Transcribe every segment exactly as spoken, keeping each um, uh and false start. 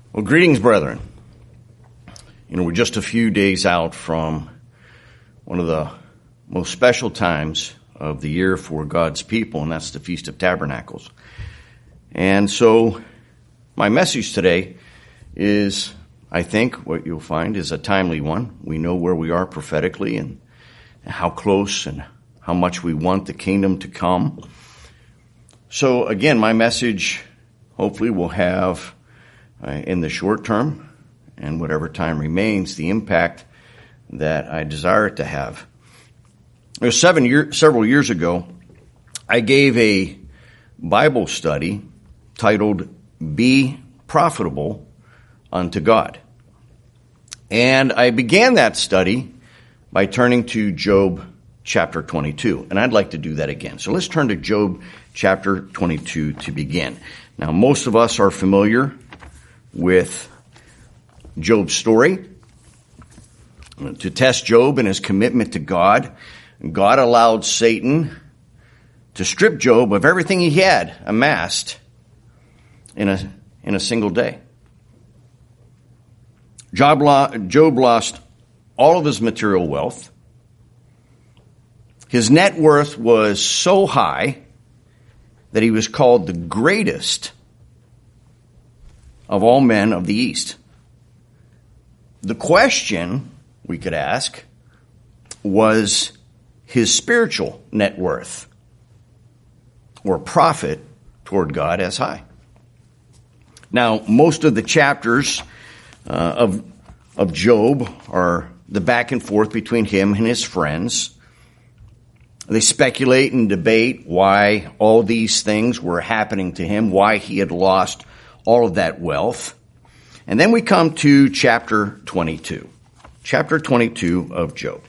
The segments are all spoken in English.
Well, greetings, brethren. You know, we're just a few days out from one of the most special times of the year for God's people, and that's the Feast of Tabernacles. And so my message today is, I think, what you'll find is a timely one. We know where we are prophetically and how close and how much we want the kingdom to come. So again, my message hopefully will have uh, in the short term and whatever time remains the impact that I desire it to have. It was seven year, several years ago, I gave a Bible study titled Be Profitable Unto God. And I began that study by turning to Job chapter twenty-two. And I'd like to do that again. So let's turn to Job chapter twenty-two to begin. Now, most of us are familiar with Job's story. To test Job and his commitment to God, God allowed Satan to strip Job of everything he had amassed in a, in a single day. Job, Job lost all of his material wealth. His net worth was so high that he was called the greatest of all men of the East. The question we could ask was his spiritual net worth or profit toward God as high. Now, most of the chapters uh, of, of Job are the back and forth between him and his friends. They speculate and debate why all these things were happening to him, why he had lost all of that wealth. And then we come to chapter twenty-two. Chapter twenty-two of Job.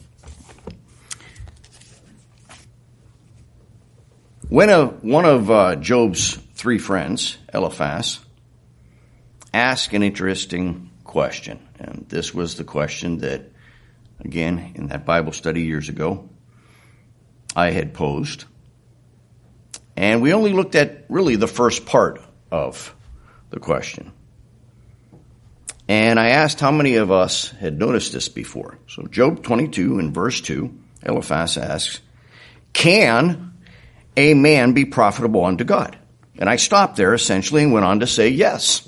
When a, one of uh, Job's three friends, Eliphaz, asked an interesting question. And this was the question that, again, in that Bible study years ago, I had posed. And we only looked at really the first part of the question. And I asked how many of us had noticed this before. So Job twenty-two in verse two, Eliphaz asks, can a man be profitable unto God? And I stopped there essentially and went on to say yes.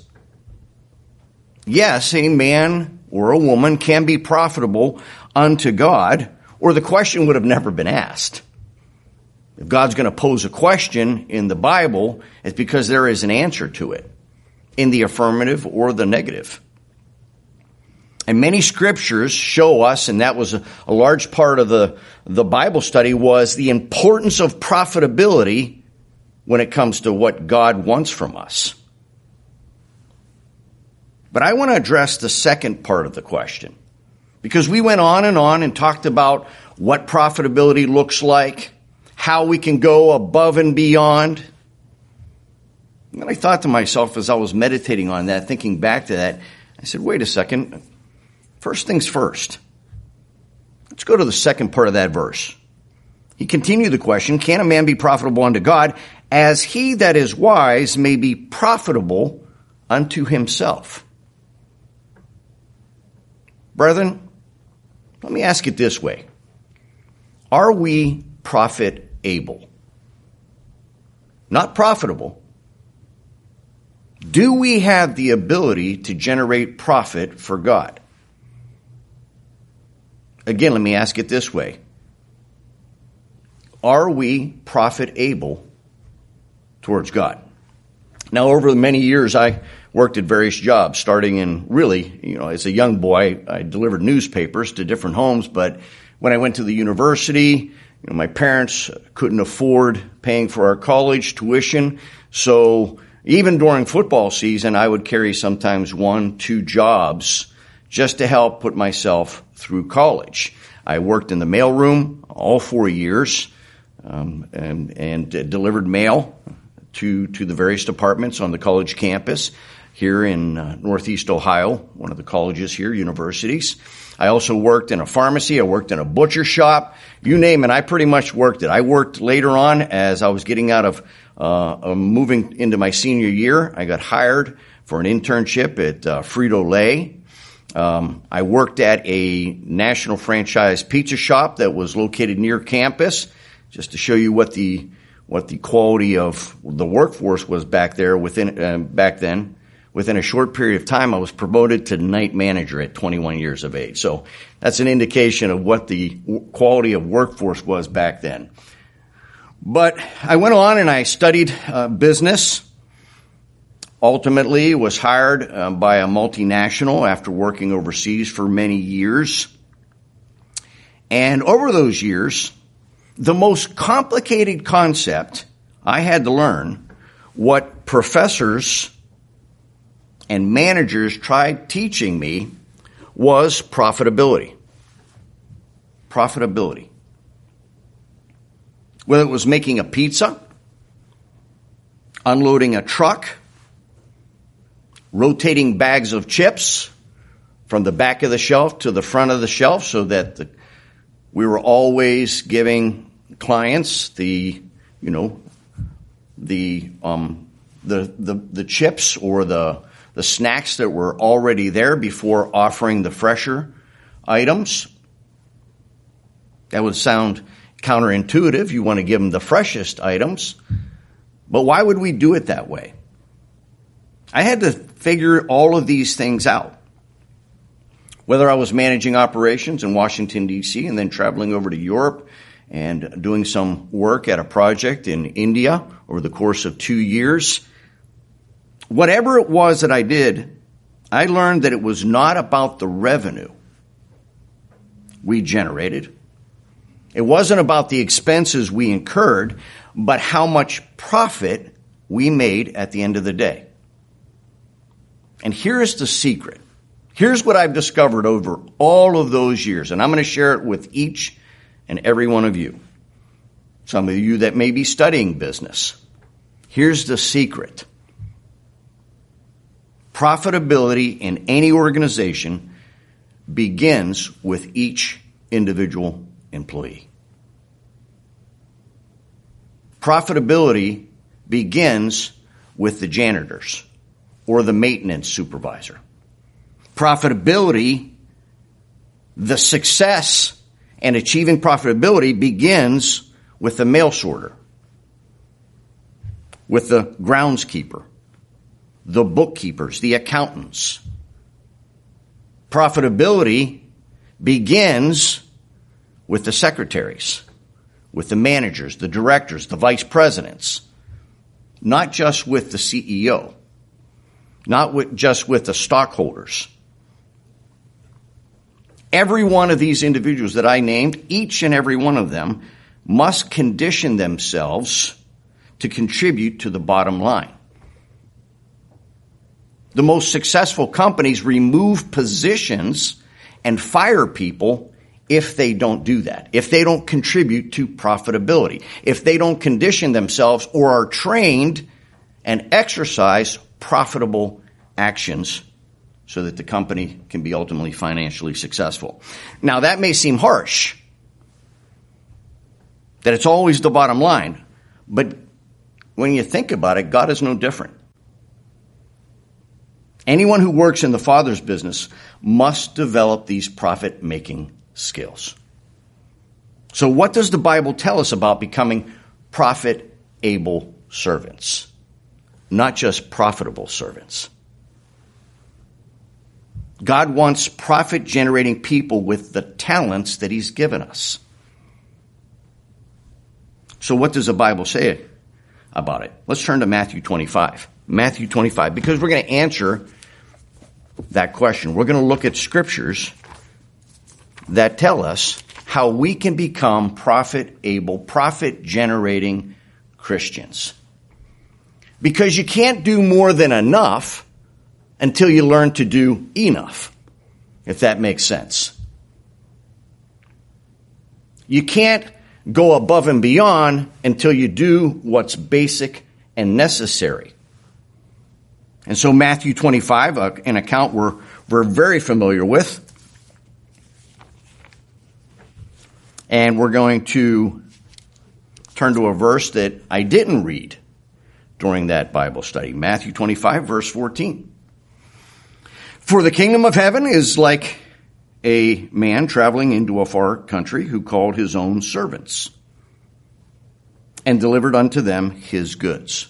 Yes, a man or a woman can be profitable unto God, or the question would have never been asked. If God's going to pose a question in the Bible, it's because there is an answer to it, in the affirmative or the negative. And many scriptures show us, and that was a, a large part of the, the Bible study, was the importance of profitability when it comes to what God wants from us. But I want to address the second part of the question, because we went on and on and talked about what profitability looks like, how we can go above and beyond. And I thought to myself as I was meditating on that, thinking back to that, I said, wait a second. First things first. Let's go to the second part of that verse. He continued the question, can a man be profitable unto God, as he that is wise may be profitable unto himself? Brethren, let me ask it this way. Are we profit able? Not profitable. Do we have the ability to generate profit for God? Again, let me ask it this way. Are we profit able towards God? Now, over the many years, I worked at various jobs, starting in really, you know, as a young boy, I delivered newspapers to different homes. But when I went to the university, you know, my parents couldn't afford paying for our college tuition. So even during football season, I would carry sometimes one, two jobs just to help put myself through college. I worked in the mailroom all four years um, and, and uh, delivered mail to, to the various departments on the college campus here in uh, Northeast Ohio, one of the colleges here, universities. I also worked in a pharmacy. I worked in a butcher shop. You name it, I pretty much worked it. I worked later on as I was getting out of uh, uh moving into my senior year. I got hired for an internship at uh, Frito-Lay. Um, I worked at a national franchise pizza shop that was located near campus, just to show you what the what the quality of the workforce was back there within uh, back then. Within a short period of time, I was promoted to night manager at twenty-one years of age. So that's an indication of what the quality of workforce was back then. But I went on and I studied uh, business. Ultimately, was hired uh, by a multinational after working overseas for many years. And over those years, the most complicated concept I had to learn, what professors and managers tried teaching me, was profitability. Profitability. Whether it was making a pizza, unloading a truck, rotating bags of chips from the back of the shelf to the front of the shelf so that the, we were always giving clients the, you know, the um, the the the chips or the the snacks that were already there before offering the fresher items. That would sound counterintuitive. You want to give them the freshest items. But why would we do it that way? I had to figure all of these things out. Whether I was managing operations in Washington, D C, and then traveling over to Europe and doing some work at a project in India over the course of two years, whatever it was that I did, I learned that it was not about the revenue we generated. It wasn't about the expenses we incurred, but how much profit we made at the end of the day. And here's the secret. Here's what I've discovered over all of those years, and I'm going to share it with each and every one of you. Some of you that may be studying business. Here's the secret. Profitability in any organization begins with each individual employee. Profitability begins with the janitors or the maintenance supervisor. Profitability, the success and achieving profitability begins with the mail sorter, with the groundskeeper, the bookkeepers, the accountants. Profitability begins with the secretaries, with the managers, the directors, the vice presidents, not just with the C E O, not with, just with the stockholders. Every one of these individuals that I named, each and every one of them, must condition themselves to contribute to the bottom line. The most successful companies remove positions and fire people if they don't do that, if they don't contribute to profitability, if they don't condition themselves or are trained and exercise profitable actions so that the company can be ultimately financially successful. Now, that may seem harsh, that it's always the bottom line, but when you think about it, God is no different. Anyone who works in the Father's business must develop these profit-making skills. So what does the Bible tell us about becoming profit-able servants? Not just profitable servants. God wants profit-generating people with the talents that He's given us. So what does the Bible say about it? Let's turn to Matthew twenty-five. Matthew twenty-five, because we're going to answer that question. We're going to look at scriptures that tell us how we can become profit-able, profit-generating Christians. Because you can't do more than enough until you learn to do enough, if that makes sense. You can't go above and beyond until you do what's basic and necessary. And so Matthew twenty-five, an account we're, we're very familiar with. And we're going to turn to a verse that I didn't read during that Bible study. Matthew twenty-five, verse fourteen. For the kingdom of heaven is like a man traveling into a far country who called his own servants and delivered unto them his goods.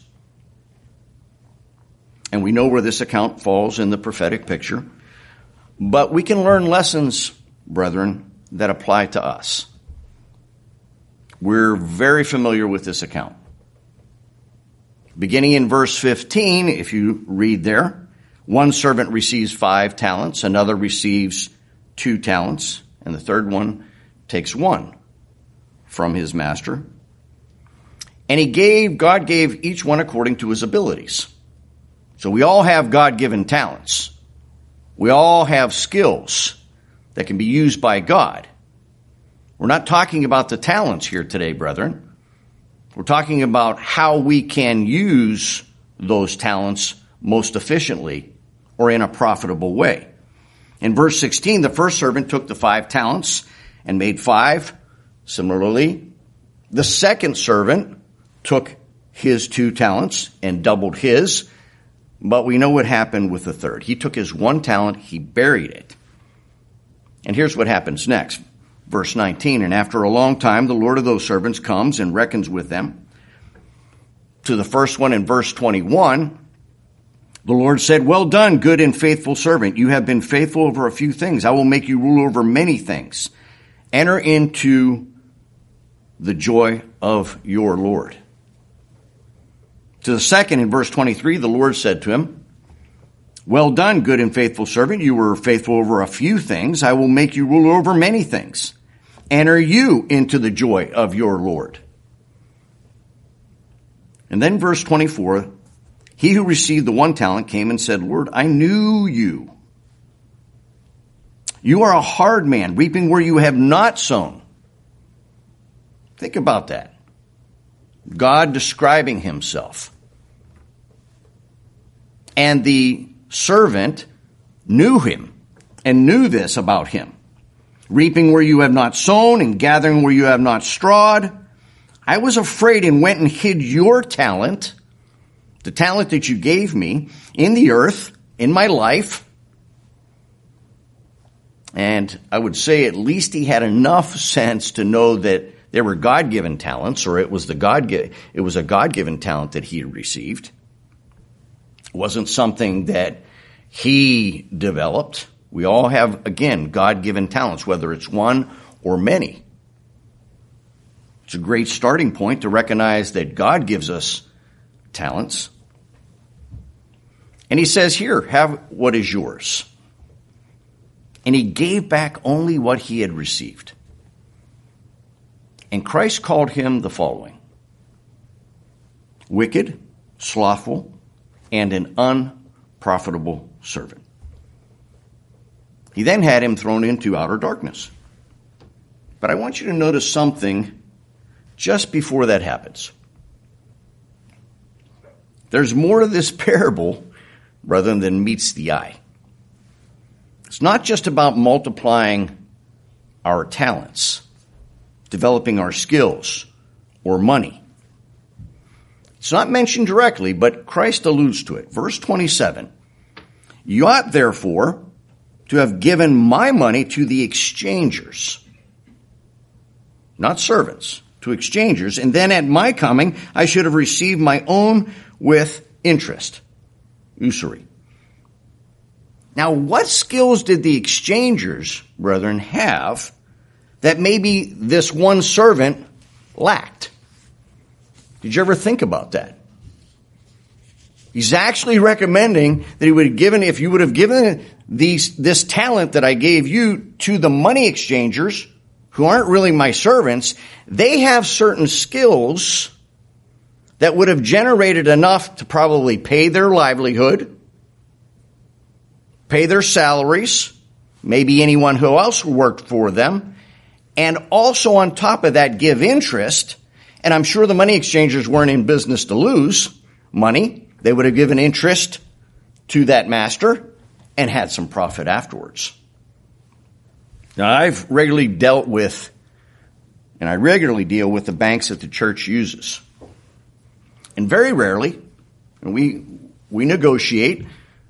And we know where this account falls in the prophetic picture, but we can learn lessons, brethren, that apply to us. We're very familiar with this account. Beginning in verse fifteen, if you read there, one servant receives five talents, another receives two talents, and the third one takes one from his master. And he gave, God gave each one according to his abilities. So we all have God-given talents. We all have skills that can be used by God. We're not talking about the talents here today, brethren. We're talking about how we can use those talents most efficiently or in a profitable way. In verse sixteen, the first servant took the five talents and made five. Similarly, the second servant took his two talents and doubled his. But we know what happened with the third. He took his one talent, he buried it. And here's what happens next. Verse nineteen, and after a long time, the Lord of those servants comes and reckons with them. To the first one in verse twenty-one, the Lord said, well done, good and faithful servant. You have been faithful over a few things. I will make you rule over many things. Enter into the joy of your Lord. To the second in verse twenty-three, the Lord said to him, well done, good and faithful servant. You were faithful over a few things. I will make you rule over many things. Enter you into the joy of your Lord. And then verse twenty-four, he who received the one talent came and said, Lord, I knew you. You are a hard man, reaping where you have not sown. Think about that. God describing himself. And the servant knew him and knew this about him. Reaping where you have not sown and gathering where you have not strawed. I was afraid and went and hid your talent, the talent that you gave me, in the earth, in my life. And I would say at least he had enough sense to know that they were God-given talents, or it was the God it was a God-given talent that he had received. It wasn't something that he developed. We all have, again, God-given talents, whether it's one or many. It's a great starting point to recognize that God gives us talents. And he says here, have what is yours. And he gave back only what he had received. And Christ called him the following: wicked, slothful, and an unprofitable servant. He then had him thrown into outer darkness. But I want you to notice something just before that happens. There's more to this parable, rather than meets the eye. It's not just about multiplying our talents, developing our skills, or money. It's not mentioned directly, but Christ alludes to it. Verse twenty-seven, you ought therefore to have given my money to the exchangers, not servants, to exchangers, and then at my coming I should have received my own with interest, usury. Now, what skills did the exchangers, brethren, have that maybe this one servant lacked? Did you ever think about that? He's actually recommending that he would have given, if you would have given these, this talent that I gave you to the money exchangers, who aren't really my servants, they have certain skills that would have generated enough to probably pay their livelihood, pay their salaries, maybe anyone who else worked for them, and also on top of that give interest. And I'm sure the money exchangers weren't in business to lose money. They would have given interest to that master and had some profit afterwards. Now, I've regularly dealt with, and I regularly deal with the banks that the church uses. And very rarely, and we we negotiate,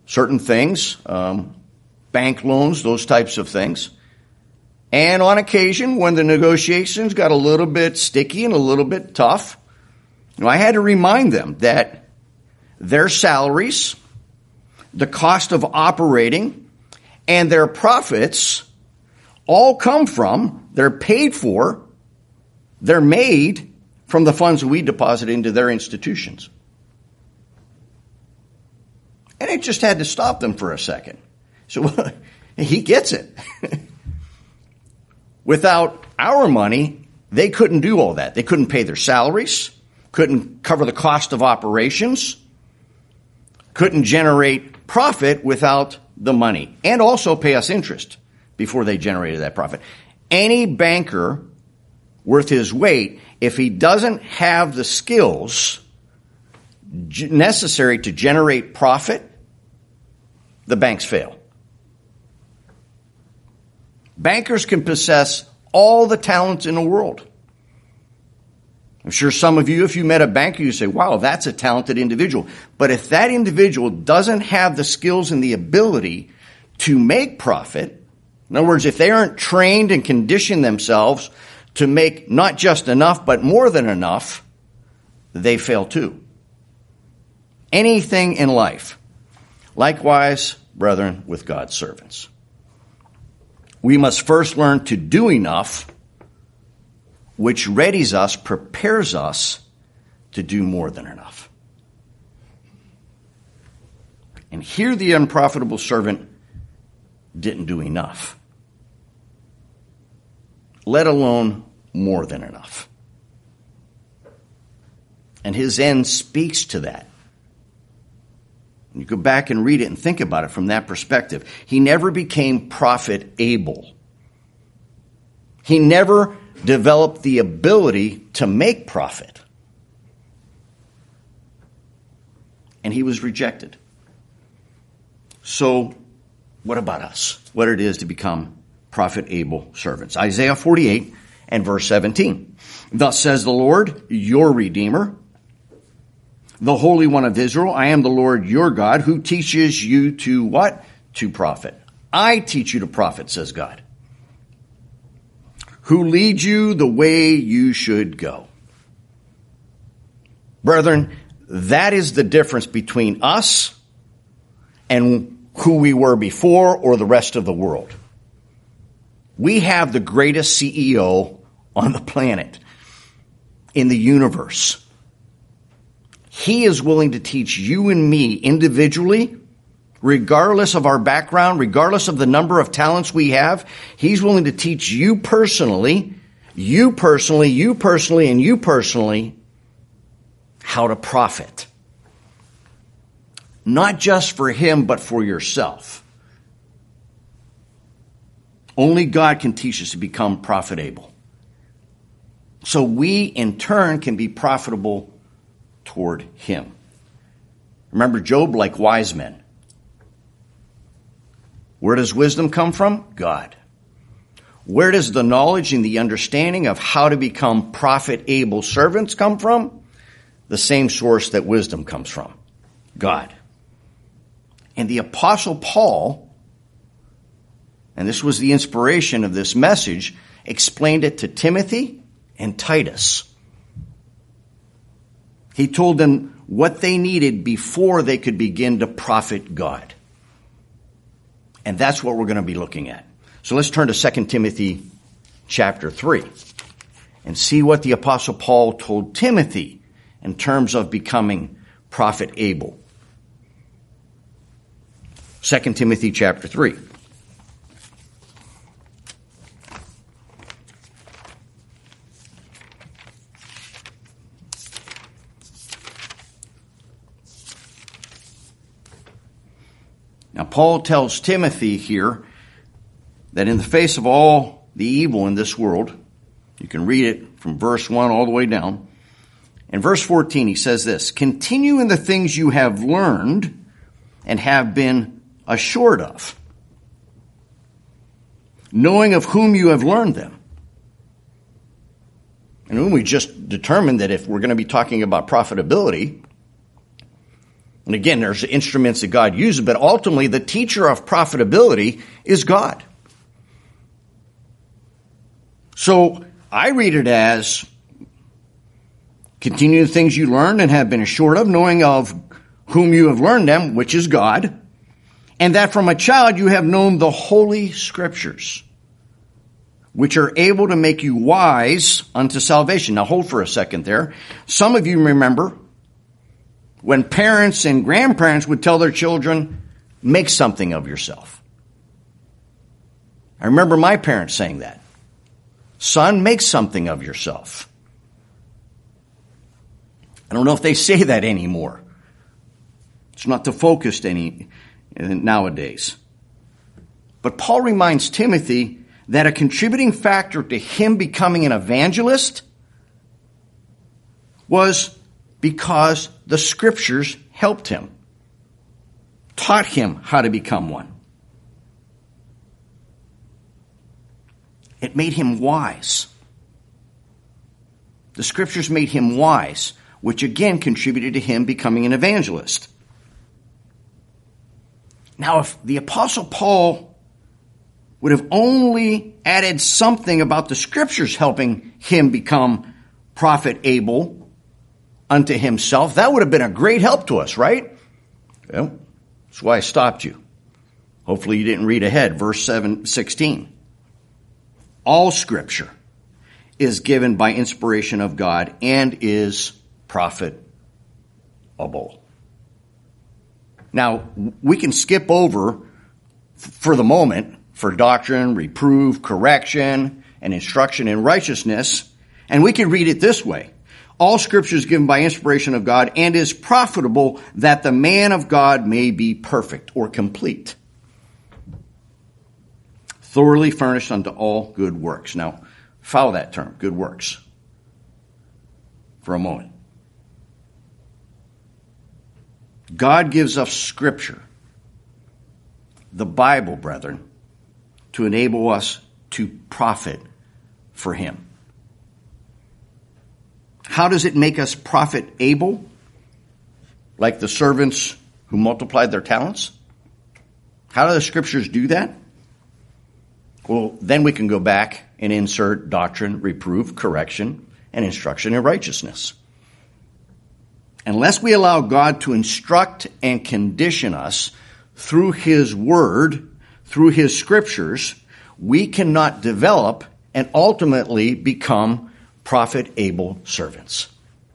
certain things, um, bank loans, those types of things. And on occasion, when the negotiations got a little bit sticky and a little bit tough, you know, I had to remind them that their salaries, the cost of operating, and their profits all come from, they're paid for, they're made from the funds we deposit into their institutions. And it just had to stop them for a second. So he gets it. Without our money, they couldn't do all that. They couldn't pay their salaries, couldn't cover the cost of operations, couldn't generate profit without the money, and also pay us interest before they generated that profit. Any banker worth his weight, if he doesn't have the skills necessary to generate profit, the banks fail. Bankers can possess all the talents in the world. I'm sure some of you, if you met a banker, you say, wow, that's a talented individual. But if that individual doesn't have the skills and the ability to make profit, in other words, if they aren't trained and conditioned themselves to make not just enough, but more than enough, they fail too. Anything in life. Likewise, brethren, with God's servants. We must first learn to do enough, which readies us, prepares us to do more than enough. And here the unprofitable servant didn't do enough, let alone more than enough. And his end speaks to that. You go back and read it and think about it from that perspective. He never became profit-able. He never developed the ability to make profit. And he was rejected. So, what about us? What it is to become profit-able servants. Isaiah forty-eight and verse seventeen. Thus says the Lord, your Redeemer, the Holy One of Israel, I am the Lord your God, who teaches you to what? To profit. I teach you to profit, says God. Who leads you the way you should go. Brethren, that is the difference between us and who we were before or the rest of the world. We have the greatest C E O on the planet, in the universe. He is willing to teach you and me individually, regardless of our background, regardless of the number of talents we have. He's willing to teach you personally, you personally, you personally, and you personally how to profit. Not just for him, but for yourself. Only God can teach us to become profitable. So we, in turn, can be profitable toward him. Remember Job, like wise men. Where does wisdom come from? God. Where does the knowledge and the understanding of how to become profit-able servants come from? The same source that wisdom comes from. God. And the Apostle Paul, and this was the inspiration of this message, explained it to Timothy and Titus. He told them what they needed before they could begin to profit God. And that's what we're going to be looking at. So let's turn to Second Timothy chapter three and see what the Apostle Paul told Timothy in terms of becoming profit-able. Second Timothy chapter three. Now, Paul tells Timothy here that in the face of all the evil in this world, you can read it from verse one all the way down. In verse fourteen, he says this, continue in the things you have learned and have been assured of, knowing of whom you have learned them. And when we just determined that if we're going to be talking about profitability, And again, there's instruments that God uses, but ultimately the teacher of profitability is God. So I read it as continue the things you learned and have been assured of, knowing of whom you have learned them, which is God, and that from a child you have known the Holy Scriptures, which are able to make you wise unto salvation. Now hold for a second there. Some of you remember when parents and grandparents would tell their children, make something of yourself. I remember my parents saying that. Son, make something of yourself. I don't know if they say that anymore. It's not the focus any nowadays. But Paul reminds Timothy that a contributing factor to him becoming an evangelist was because the Scriptures helped him, taught him how to become one. It made him wise. The Scriptures made him wise, which again contributed to him becoming an evangelist. Now, if the Apostle Paul would have only added something about the Scriptures helping him become profitable unto himself, that would have been a great help to us, right? Well, that's why I stopped you. Hopefully you didn't read ahead. Verse seven, sixteen. All Scripture is given by inspiration of God and is profitable. Now, we can skip over, for the moment, for doctrine, reproof, correction, and instruction in righteousness, and we can read it this way. All Scripture is given by inspiration of God and is profitable that the man of God may be perfect or complete, thoroughly furnished unto all good works. Now, follow that term, good works, for a moment. God gives us Scripture, the Bible, brethren, to enable us to profit for Him. How does it make us profit able? Like the servants who multiplied their talents? How do the Scriptures do that? Well, then we can go back and insert doctrine, reproof, correction, and instruction in righteousness. Unless we allow God to instruct and condition us through His Word, through His Scriptures, we cannot develop and ultimately become profit-able servants.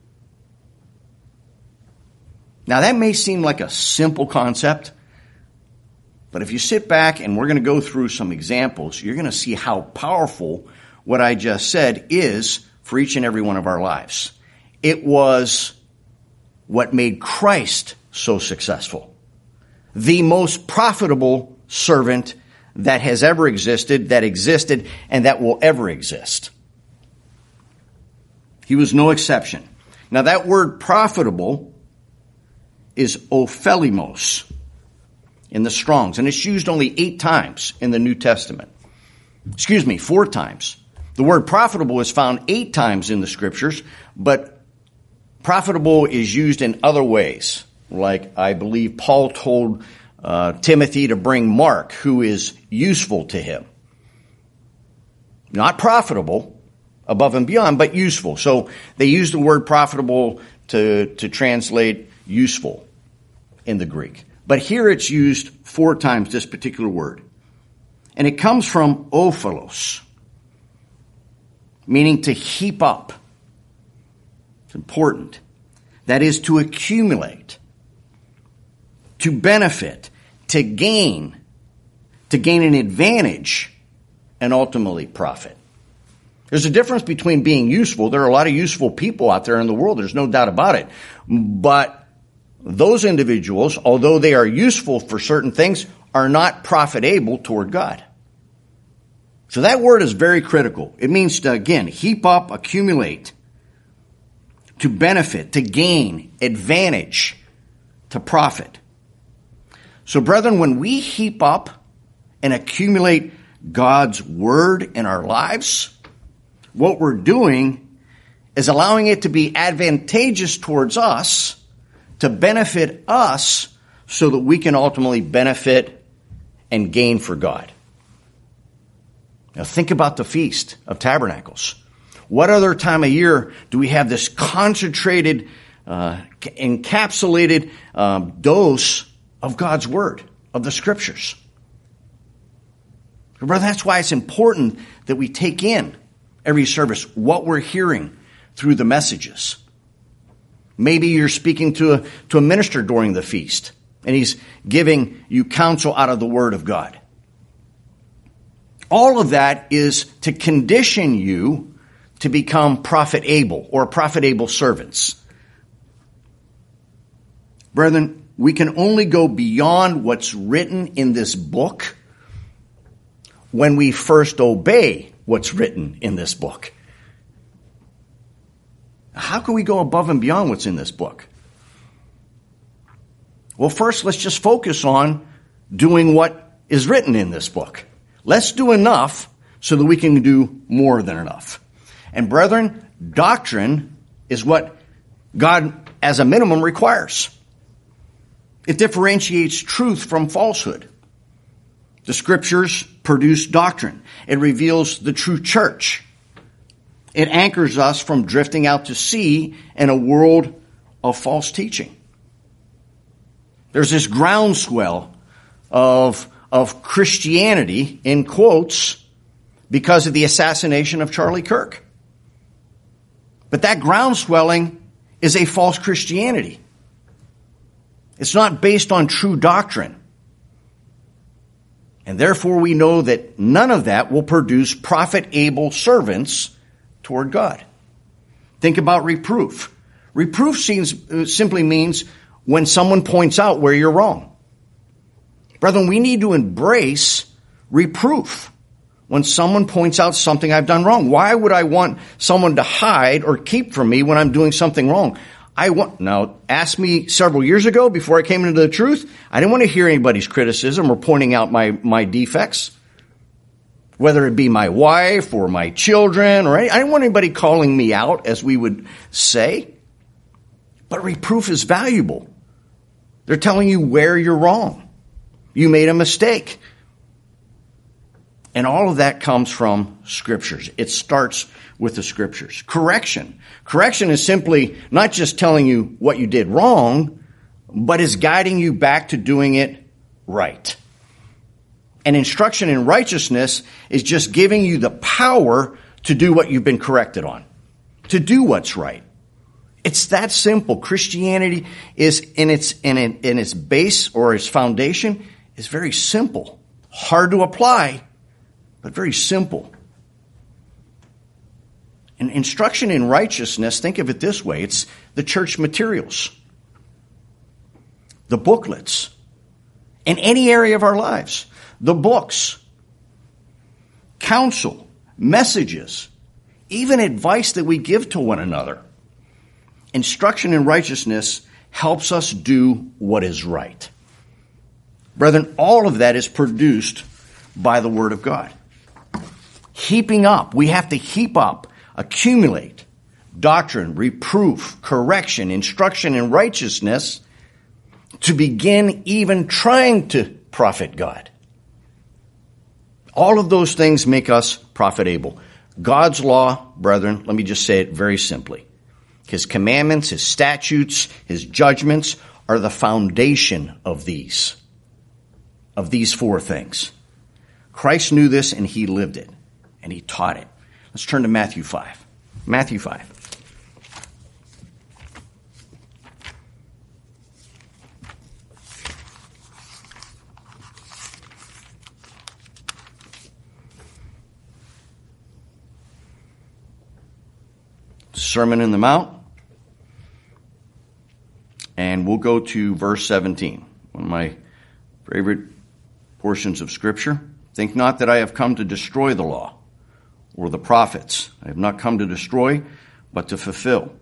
Now, that may seem like a simple concept, but if you sit back and we're going to go through some examples, you're going to see how powerful what I just said is for each and every one of our lives. It was what made Christ so successful. The most profitable servant that has ever existed, that existed, and that will ever exist. He was no exception. Now that word profitable is ophelimos in the Strongs, and it's used only eight times in the New Testament. Excuse me, four times. The word profitable is found eight times in the Scriptures, but profitable is used in other ways. Like I believe Paul told uh, Timothy to bring Mark, who is useful to him. Not profitable, above and beyond, but useful. So they use the word profitable to, to translate useful in the Greek. But here it's used four times, this particular word. And it comes from ophelos, meaning to heap up. It's important. That is to accumulate, to benefit, to gain, to gain an advantage, and ultimately profit. There's a difference between being useful. There are a lot of useful people out there in the world. There's no doubt about it. But those individuals, although they are useful for certain things, are not profitable toward God. So that word is very critical. It means to, again, heap up, accumulate, to benefit, to gain, advantage, to profit. So brethren, when we heap up and accumulate God's word in our lives, what we're doing is allowing it to be advantageous towards us to benefit us so that we can ultimately benefit and gain for God. Now think about the Feast of Tabernacles. What other time of year do we have this concentrated, uh, encapsulated um, dose of God's Word, of the Scriptures? Brother, that's why it's important that we take in every service what we're hearing through the messages. Maybe you're speaking to a, to a minister during the feast, and he's giving you counsel out of the Word of God. All of that is to condition you to become prophet-able or prophet-able servants. Brethren, we can only go beyond what's written in this book when we first obey what's written in this book. How can we go above and beyond what's in this book? Well, first, let's just focus on doing what is written in this book. Let's do enough so that we can do more than enough. And brethren, doctrine is what God, as a minimum, requires. It differentiates truth from falsehood. The Scriptures produce doctrine. It reveals the true church. It anchors us from drifting out to sea in a world of false teaching. There's this groundswell of, of Christianity, in quotes, because of the assassination of Charlie Kirk. But that groundswelling is a false Christianity. It's not based on true doctrine. And therefore we know that none of that will produce prophet-able servants toward God. Think about reproof. Reproof seems, simply means when someone points out where you're wrong. Brethren, we need to embrace reproof when someone points out something I've done wrong. Why would I want someone to hide or keep from me when I'm doing something wrong? I want, now, ask me several years ago before I came into the truth, I didn't want to hear anybody's criticism or pointing out my, my defects. Whether it be my wife or my children or any, I didn't want anybody calling me out, as we would say. But reproof is valuable. They're telling you where you're wrong. You made a mistake. And all of that comes from Scriptures. It starts with the Scriptures. Correction. Correction is simply not just telling you what you did wrong, but is guiding you back to doing it right. And instruction in righteousness is just giving you the power to do what you've been corrected on, to do what's right. It's that simple. Christianity is in its in, in its base or its foundation is very simple, hard to apply, but very simple. And instruction in righteousness, think of it this way. It's the church materials, the booklets, in any area of our lives, the books, counsel, messages, even advice that we give to one another. Instruction in righteousness helps us do what is right. Brethren, all of that is produced by the Word of God. Heaping up, we have to heap up, accumulate doctrine, reproof, correction, instruction in righteousness to begin even trying to profit God. All of those things make us prophet-able. God's law, brethren, let me just say it very simply. His commandments, His statutes, His judgments are the foundation of these, of these four things. Christ knew this and He lived it, and He taught it. Let's turn to Matthew five. Matthew five. Sermon on the Mount. And we'll go to verse seventeen, one of my favorite portions of Scripture. Think not that I have come to destroy the law or the prophets. I have not come to destroy, but to fulfill.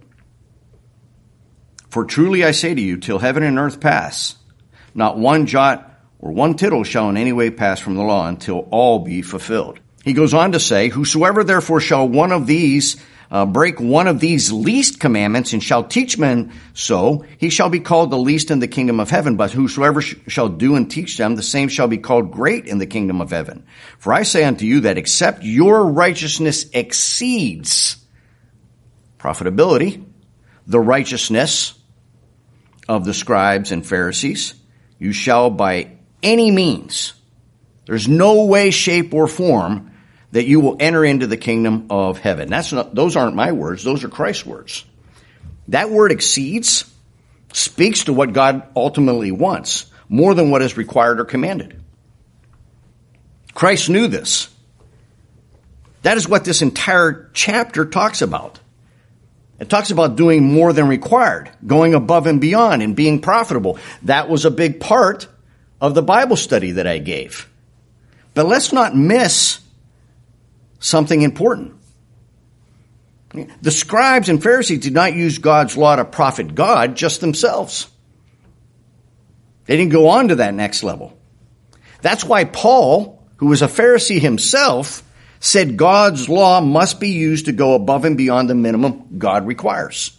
For truly I say to you, till heaven and earth pass, not one jot or one tittle shall in any way pass from the law until all be fulfilled. He goes on to say, whosoever therefore shall one of these uh, break one of these least commandments and shall teach men so, he shall be called the least in the kingdom of heaven. But whosoever sh- shall do and teach them, the same shall be called great in the kingdom of heaven. For I say unto you that except your righteousness exceeds profitability, the righteousness of the scribes and Pharisees, you shall by any means, there's no way, shape, or form that you will enter into the kingdom of heaven. That's not, those aren't my words. Those are Christ's words. That word exceeds speaks to what God ultimately wants, more than what is required or commanded. Christ knew this. That is what this entire chapter talks about. It talks about doing more than required, going above and beyond and being profitable. That was a big part of the Bible study that I gave. But let's not miss something important. The scribes and Pharisees did not use God's law to profit God, just themselves. They didn't go on to that next level. That's why Paul, who was a Pharisee himself, said God's law must be used to go above and beyond the minimum God requires.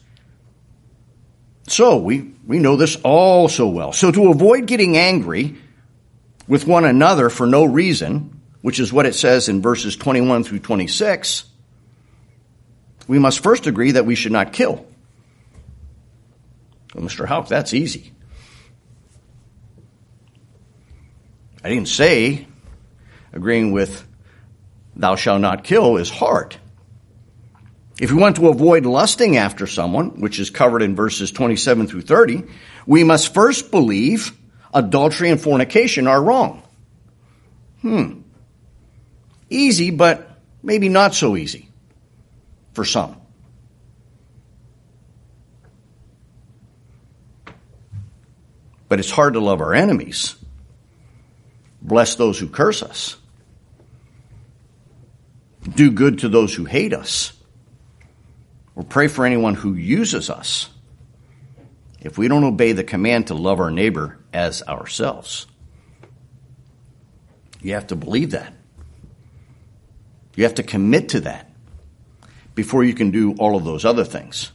So we, we know this all so well. So to avoid getting angry with one another for no reason, which is what it says in verses twenty-one through twenty-six, we must first agree that we should not kill. Well, Mister Houck, that's easy. I didn't say agreeing with thou shalt not kill is hard. If we want to avoid lusting after someone, which is covered in verses twenty-seven through thirty, we must first believe adultery and fornication are wrong. Hmm. Easy, but maybe not so easy for some. But it's hard to love our enemies, bless those who curse us, do good to those who hate us, or pray for anyone who uses us, if we don't obey the command to love our neighbor as ourselves. You have to believe that. You have to commit to that before you can do all of those other things.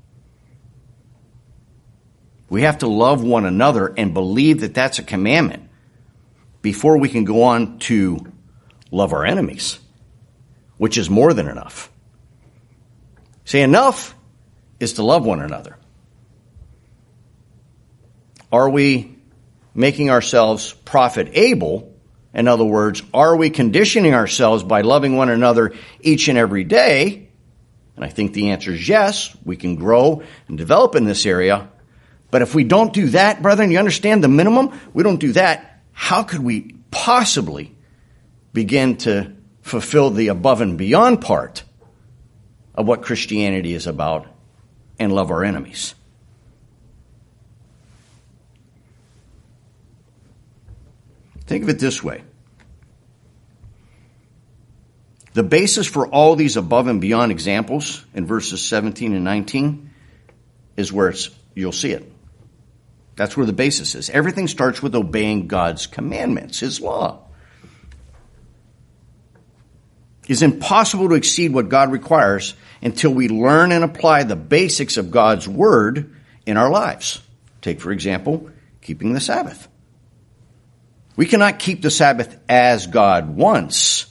We have to love one another and believe that that's a commandment before we can go on to love our enemies, which is more than enough. See, enough is to love one another. Are we making ourselves profit-able? In other words, are we conditioning ourselves by loving one another each and every day? And I think the answer is yes. We can grow and develop in this area. But if we don't do that, brethren, you understand the minimum? We don't do that. How could we possibly begin to fulfill the above and beyond part of what Christianity is about and love our enemies? Think of it this way. The basis for all these above and beyond examples in verses seventeen and nineteen is where it's, you'll see it. That's where the basis is. Everything starts with obeying God's commandments, His law. It's impossible to exceed what God requires until we learn and apply the basics of God's word in our lives. Take, for example, keeping the Sabbath. We cannot keep the Sabbath as God wants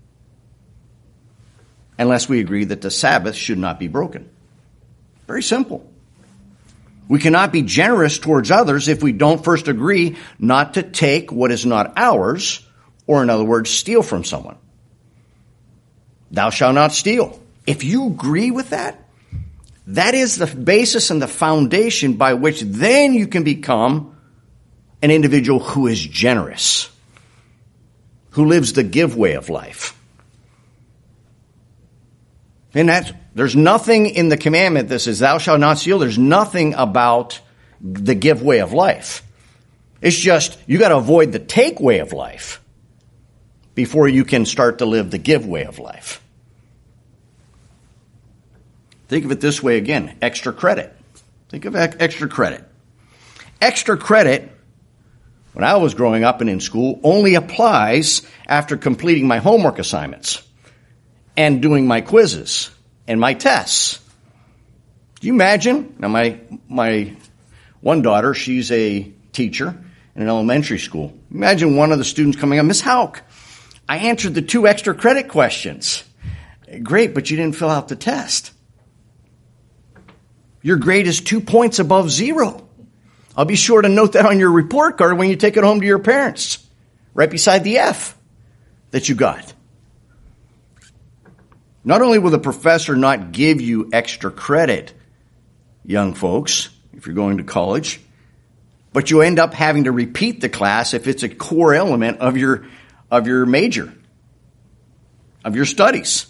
unless we agree that the Sabbath should not be broken. Very simple. We cannot be generous towards others if we don't first agree not to take what is not ours, or in other words, steal from someone. Thou shalt not steal. If you agree with that, that is the basis and the foundation by which then you can become an individual who is generous, who lives the give way of life. And that's, there's nothing in the commandment that says, thou shalt not steal. There's nothing about the give way of life. It's just, you got to avoid the take way of life before you can start to live the give way of life. Think of it this way again, extra credit. Think of extra credit. Extra credit, when I was growing up and in school, only applies after completing my homework assignments and doing my quizzes and my tests. Do you imagine? Now, my my one daughter, she's a teacher in an elementary school. Imagine one of the students coming up, Miss Houck, I answered the two extra credit questions. Great, but you didn't fill out the test. Your grade is two points above zero. I'll be sure to note that on your report card when you take it home to your parents, right beside the F that you got. Not only will the professor not give you extra credit, young folks, if you're going to college, but you end up having to repeat the class if it's a core element of your, of your major, of your studies.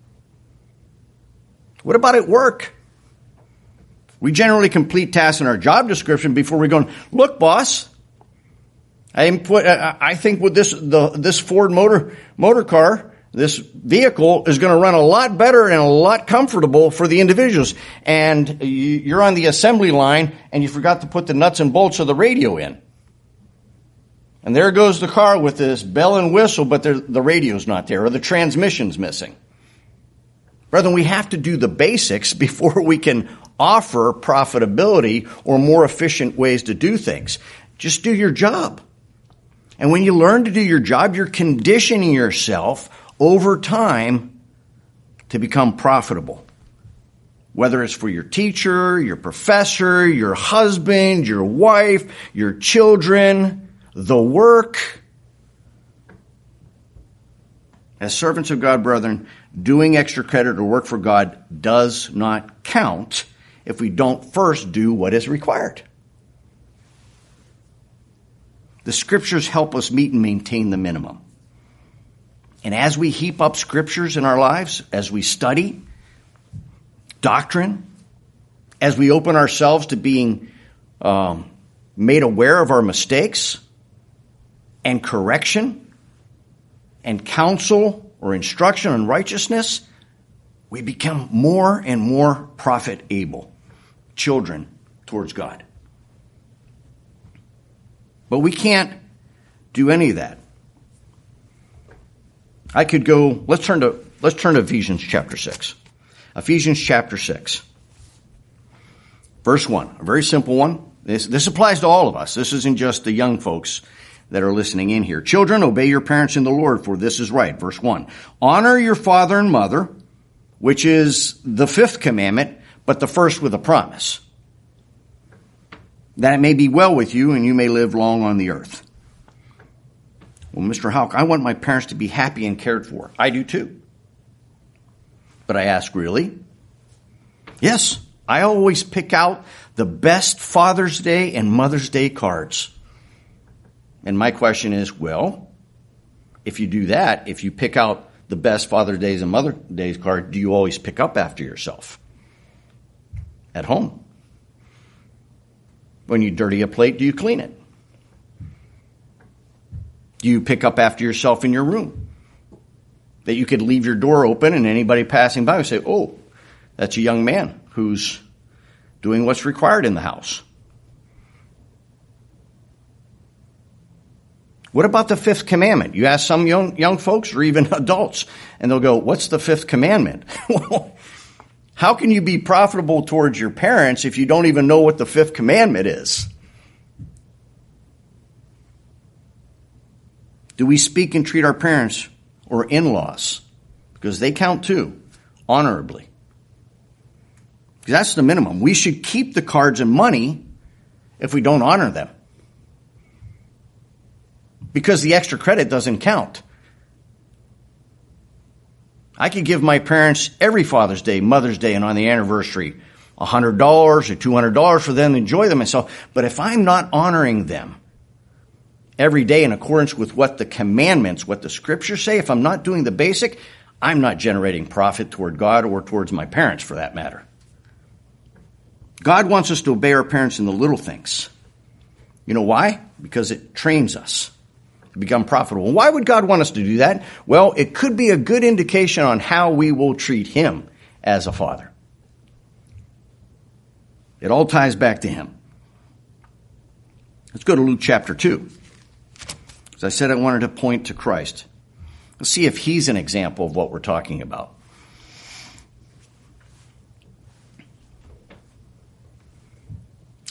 What about at work? We generally complete tasks in our job description before we go, look, boss, I put, I think with this, the, this Ford motor, motor car, this vehicle is going to run a lot better and a lot comfortable for the individuals. And you're on the assembly line and you forgot to put the nuts and bolts of the radio in. And there goes the car with this bell and whistle, but the, the radio's not there or the transmission's missing. Brethren, we have to do the basics before we can offer profitability or more efficient ways to do things. Just do your job. And when you learn to do your job, you're conditioning yourself over time to become profitable. Whether it's for your teacher, your professor, your husband, your wife, your children, the work. As servants of God, brethren, doing extra credit or work for God does not count if we don't first do what is required. The scriptures help us meet and maintain the minimum. And as we heap up scriptures in our lives, as we study doctrine, as we open ourselves to being um, made aware of our mistakes and correction and counsel or instruction in righteousness, we become more and more profit-able children towards God. But we can't do any of that. I could go, let's turn to, let's turn to Ephesians chapter six. Ephesians chapter six. Verse one, a very simple one. This, this applies to all of us. This isn't just the young folks that are listening in here. Children, obey your parents in the Lord, for this is right. Verse one, honor your father and mother, which is the fifth commandment, but the first with a promise, that it may be well with you and you may live long on the earth. Well, Mister Houck, I want my parents to be happy and cared for. I do too. But I ask, really? Yes, I always pick out the best Father's Day and Mother's Day cards. And my question is, well, if you do that, if you pick out the best Father's Day and Mother's Day card, do you always pick up after yourself at home? When you dirty a plate, do you clean it? Do you pick up after yourself in your room? That you could leave your door open and anybody passing by would say, oh, that's a young man who's doing what's required in the house. What about the fifth commandment? You ask some young, young folks or even adults, and they'll go, what's the fifth commandment? Well, how can you be profitable towards your parents if you don't even know what the fifth commandment is? Do we speak and treat our parents or in-laws, because they count too, honorably? Because that's the minimum. We should keep the cards and money if we don't honor them, because the extra credit doesn't count. I could give my parents every Father's Day, Mother's Day, and on the anniversary one hundred dollars or two hundred dollars for them to enjoy them myself. But if I'm not honoring them every day in accordance with what the commandments, what the scriptures say, if I'm not doing the basic, I'm not generating profit toward God or towards my parents for that matter. God wants us to obey our parents in the little things. You know why? Because it trains us to become profitable. Why would God want us to do that? Well, it could be a good indication on how we will treat him as a father. It all ties back to him. Let's go to Luke chapter two. As I said, I wanted to point to Christ. Let's see if he's an example of what we're talking about.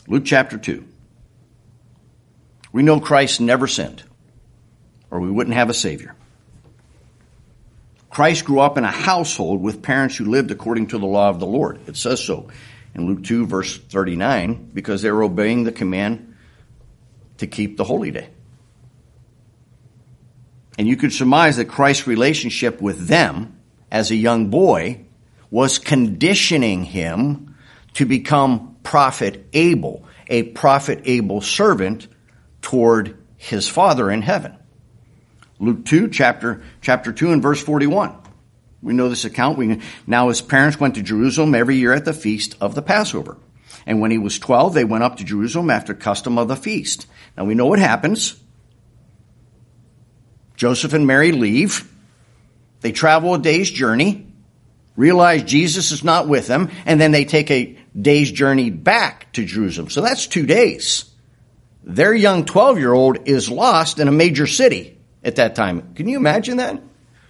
Luke chapter two. We know Christ never sinned, or we wouldn't have a Savior. Christ grew up in a household with parents who lived according to the law of the Lord. It says so in Luke two, verse thirty-nine, because they were obeying the command to keep the holy day. And you could surmise that Christ's relationship with them as a young boy was conditioning him to become prophet-able, a prophet-able servant toward his Father in heaven. Luke two, chapter, chapter two and verse forty-one. We know this account. We, now his parents went to Jerusalem every year at the feast of the Passover. And when he was twelve, they went up to Jerusalem after custom of the feast. Now we know what happens. Joseph and Mary leave. They travel a day's journey, realize Jesus is not with them, and then they take a day's journey back to Jerusalem. So that's two days. Their young twelve-year-old is lost in a major city at that time. Can you imagine that?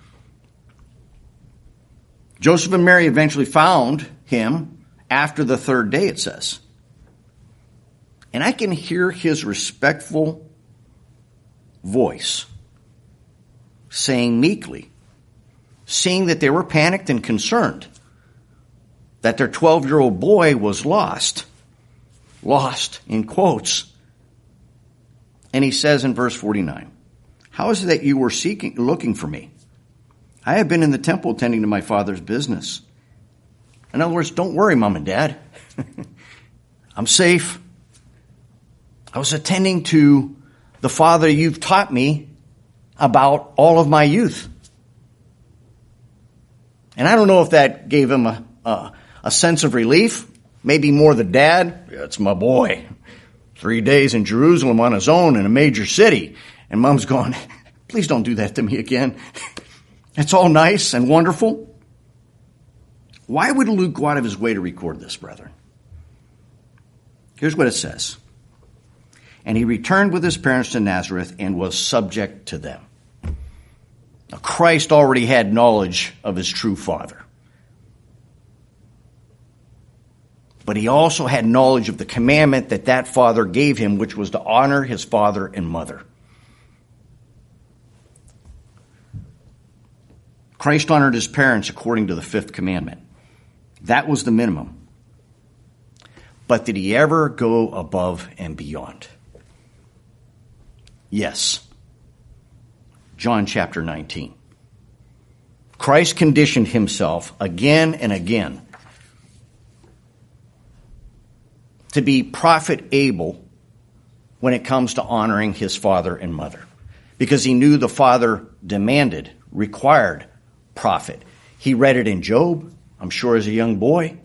Joseph and Mary eventually found him after the third day, it says. And I can hear his respectful voice saying meekly, seeing that they were panicked and concerned, that their twelve-year-old boy was lost. Lost, in quotes. And he says in verse forty-nine, "How is it that you were seeking, looking for me? I have been in the temple attending to my Father's business." In other words, don't worry, Mom and Dad. I'm safe. I was attending to the Father you've taught me about all of my youth. And I don't know if that gave him a, a, a sense of relief. Maybe more the dad. It's my boy. Three days in Jerusalem on his own in a major city. And Mom's going, please don't do that to me again. It's all nice and wonderful. Why would Luke go out of his way to record this, brethren? Here's what it says. And he returned with his parents to Nazareth and was subject to them. Now, Christ already had knowledge of his true father. But he also had knowledge of the commandment that that father gave him, which was to honor his father and mother. Christ honored his parents according to the fifth commandment. That was the minimum. But did he ever go above and beyond? Yes. John chapter nineteen. Christ conditioned himself again and again to be prophet-able when it comes to honoring his father and mother, because he knew the Father demanded, required prophet. He read it in Job, I'm sure, as a young boy.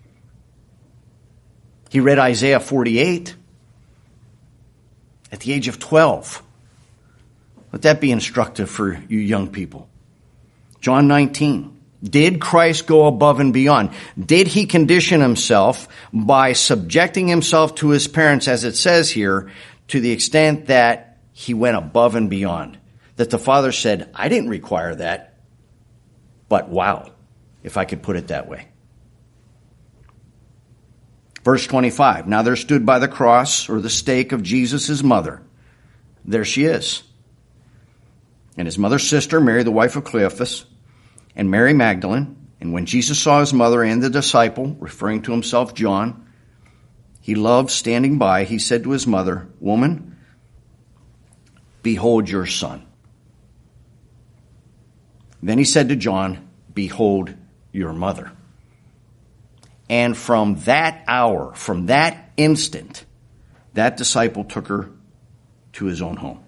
He read Isaiah forty-eight at the age of twelve. Let that be instructive for you young people. John nineteen. Did Christ go above and beyond? Did he condition himself by subjecting himself to his parents, as it says here, to the extent that he went above and beyond? That the Father said, I didn't require that, but wow, if I could put it that way. Verse twenty-five, now there stood by the cross or the stake of Jesus his mother. There she is. And his mother's sister, Mary, the wife of Cleophas, and Mary Magdalene. And when Jesus saw his mother and the disciple, referring to himself, John, he loved standing by. He said to his mother, woman, behold your son. Then he said to John, behold your mother. And from that hour, from that instant, that disciple took her to his own home.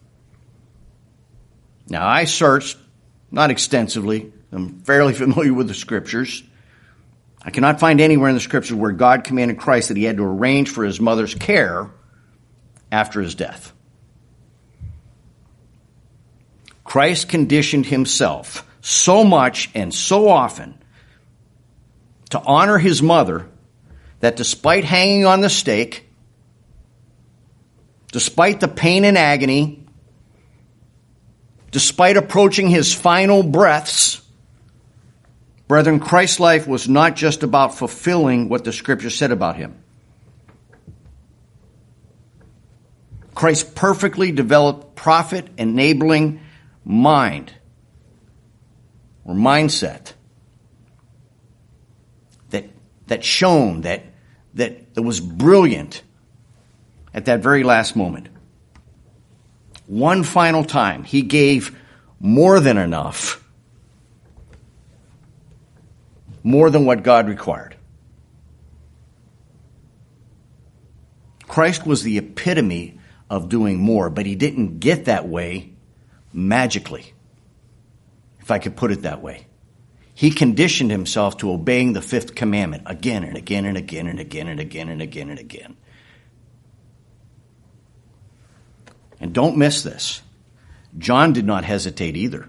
Now, I searched, not extensively. I'm fairly familiar with the scriptures. I cannot find anywhere in the scriptures where God commanded Christ that he had to arrange for his mother's care after his death. Christ conditioned himself so much and so often to honor his mother that despite hanging on the stake, despite the pain and agony, despite approaching his final breaths, brethren, Christ's life was not just about fulfilling what the scripture said about him. Christ's perfectly developed profit-enabling mind or mindset that that shone, that that that was brilliant at that very last moment. One final time, he gave more than enough, more than what God required. Christ was the epitome of doing more, but he didn't get that way magically, if I could put it that way. He conditioned himself to obeying the fifth commandment again and again and again and again and again and again and again. And don't miss this. John did not hesitate either.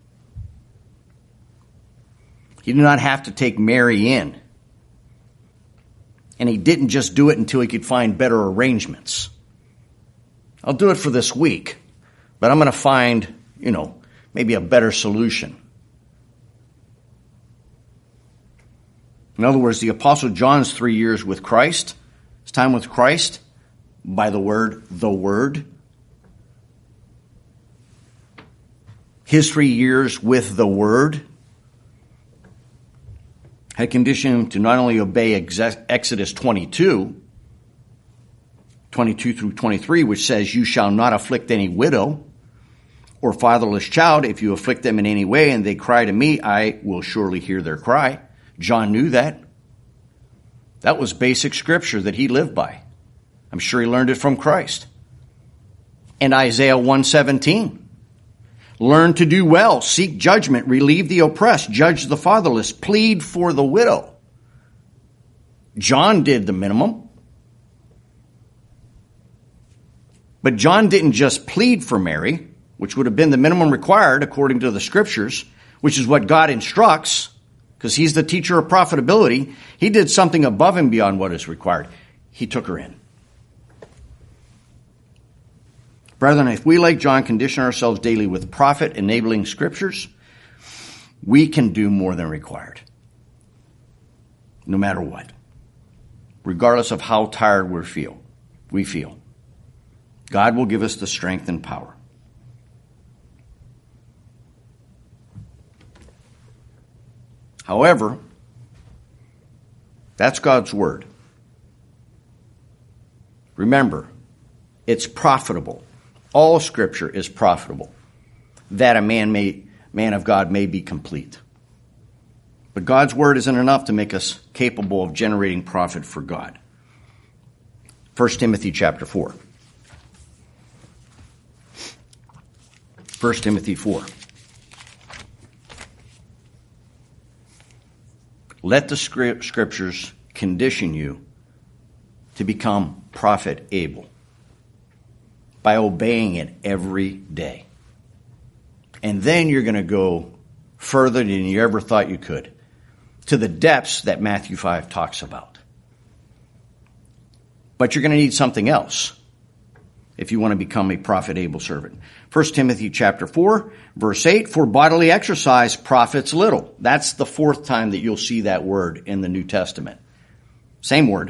He did not have to take Mary in. And he didn't just do it until he could find better arrangements. I'll do it for this week, but I'm going to find, you know, maybe a better solution. In other words, the Apostle John's three years with Christ, his time with Christ, by the word, the Word. His three years with the Word had conditioned him to not only obey Exodus twenty-two, twenty-two through twenty-three, which says, "You shall not afflict any widow or fatherless child. If you afflict them in any way and they cry to me, I will surely hear their cry." John knew that. That was basic scripture that he lived by. I'm sure he learned it from Christ. And Isaiah one seventeen. Learn to do well, seek judgment, relieve the oppressed, judge the fatherless, plead for the widow. John did the minimum. But John didn't just plead for Mary, which would have been the minimum required according to the scriptures, which is what God instructs, because he's the teacher of profitability. He did something above and beyond what is required. He took her in. Brethren, if we, like John, condition ourselves daily with profit-enabling scriptures, we can do more than required, no matter what, regardless of how tired we feel. We feel. God will give us the strength and power. However, that's God's word. Remember, it's profitable. All scripture is profitable, that a man may, man of God may be complete. But God's word isn't enough to make us capable of generating profit for God. First Timothy chapter four. First Timothy four. Let the scriptures condition you to become profit able by obeying it every day. And then you're going to go further than you ever thought you could, to the depths that Matthew five talks about. But you're going to need something else if you want to become a profit-able servant. First Timothy chapter four, verse eight, "For bodily exercise profits little." That's the fourth time that you'll see that word in the New Testament. Same word.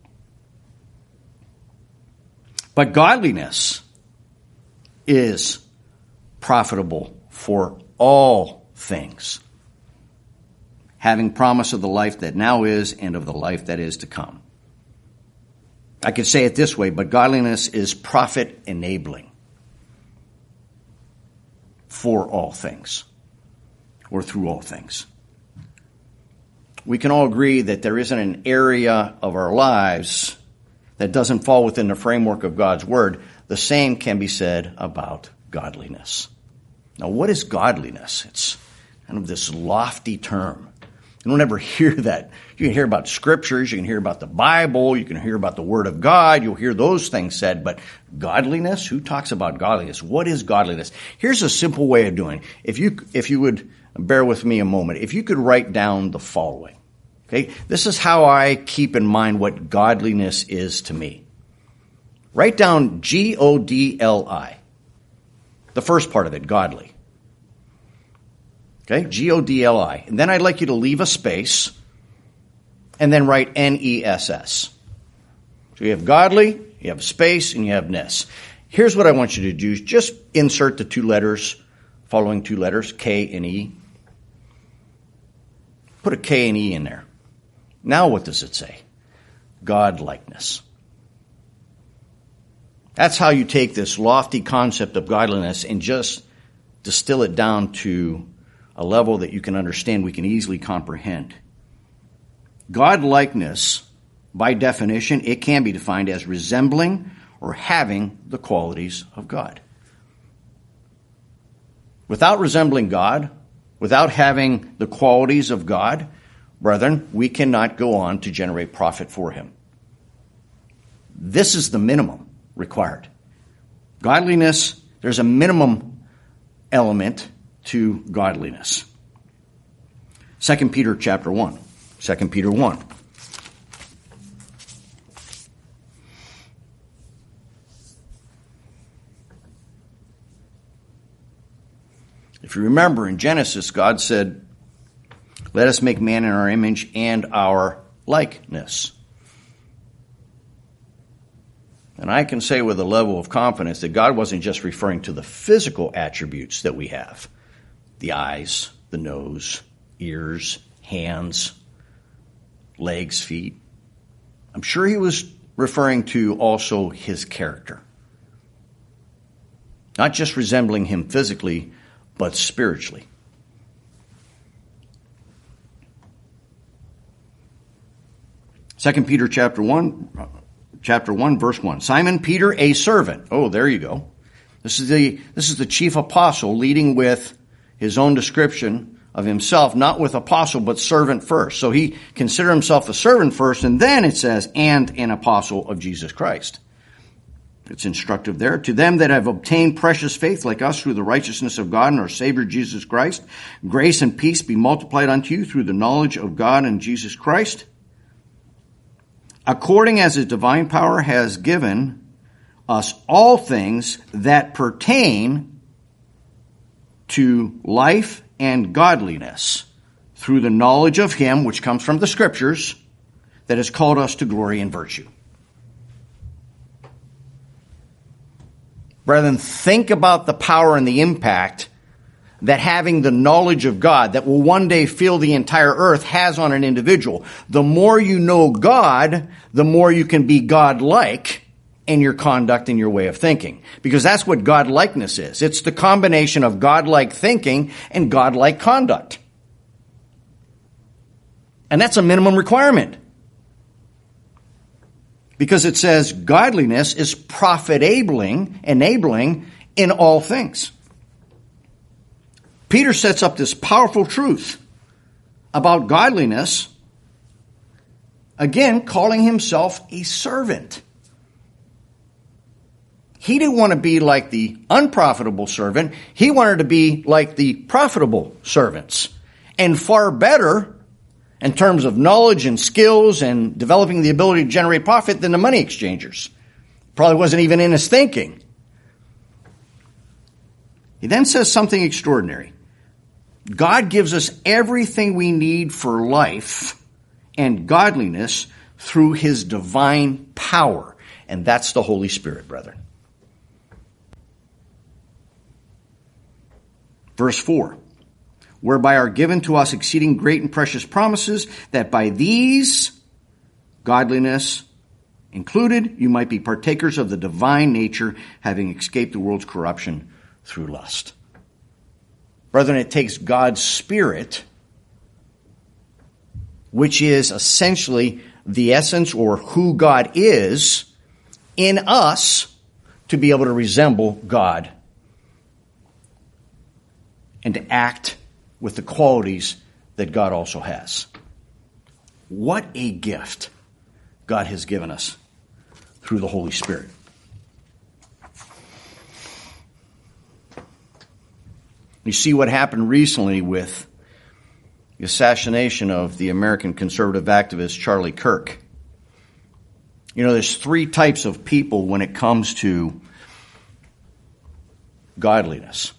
"But godliness is profitable for all things, having promise of the life that now is and of the life that is to come." I could say it this way, but godliness is profit enabling for all things, or through all things. We can all agree that there isn't an area of our lives that doesn't fall within the framework of God's word. The same can be said about godliness. Now, what is godliness? It's kind of this lofty term. You don't ever hear that. You can hear about scriptures, you can hear about the Bible, you can hear about the Word of God, you'll hear those things said, but godliness? Who talks about godliness? What is godliness? Here's a simple way of doing it. If you, if you would bear with me a moment, if you could write down the following. Okay, this is how I keep in mind what godliness is to me. Write down G O D L I. The first part of it, godly. Okay, G O D L I. And then I'd like you to leave a space and then write N E S S. So you have godly, you have space, and you have ness. Here's what I want you to do. Just insert the two letters, following two letters, K and E. Put a K and E in there. Now what does it say? Godlikeness. That's how you take this lofty concept of godliness and just distill it down to a level that you can understand, we can easily comprehend. Godlikeness, by definition, it can be defined as resembling or having the qualities of God. Without resembling God, without having the qualities of God, brethren, we cannot go on to generate profit for him. This is the minimum required. Godliness, there's a minimum element to godliness. Second Peter chapter one. Second Peter one. If you remember in Genesis, God said, let us make man in our image and our likeness. And I can say with a level of confidence that God wasn't just referring to the physical attributes that we have. The eyes, the nose, ears, hands, legs, feet. I'm sure he was referring to also his character. Not just resembling him physically, but spiritually. Second Peter chapter one, chapter one, verse one. Simon Peter, a servant. Oh, there you go. This is the this is the chief apostle leading with his own description of himself, not with apostle, but servant first. So he considered himself a servant first, and then it says, and an apostle of Jesus Christ. It's instructive there. To them that have obtained precious faith like us through the righteousness of God and our Savior Jesus Christ, grace and peace be multiplied unto you through the knowledge of God and Jesus Christ, according as his divine power has given us all things that pertain to life and godliness through the knowledge of him, which comes from the scriptures, that has called us to glory and virtue. Brethren, think about the power and the impact that having the knowledge of God that will one day fill the entire earth has on an individual. The more you know God, the more you can be God-like in your conduct and your way of thinking. Because that's what God-likeness is. It's the combination of God-like thinking and God-like conduct. And that's a minimum requirement. Because it says godliness is profit-enabling, enabling in all things. Peter sets up this powerful truth about godliness, again, calling himself a servant. He didn't want to be like the unprofitable servant. He wanted to be like the profitable servants. And far better in terms of knowledge and skills and developing the ability to generate profit than the money exchangers. Probably wasn't even in his thinking. He then says something extraordinary. God gives us everything we need for life and godliness through his divine power. And that's the Holy Spirit, brethren. Verse four. Whereby are given to us exceeding great and precious promises, that by these, godliness included, you might be partakers of the divine nature, having escaped the world's corruption through lust. Brethren, it takes God's Spirit, which is essentially the essence or who God is, in us to be able to resemble God and to act with the qualities that God also has. What a gift God has given us through the Holy Spirit. You see what happened recently with the assassination of the American conservative activist Charlie Kirk. You know, there's three types of people when it comes to godliness.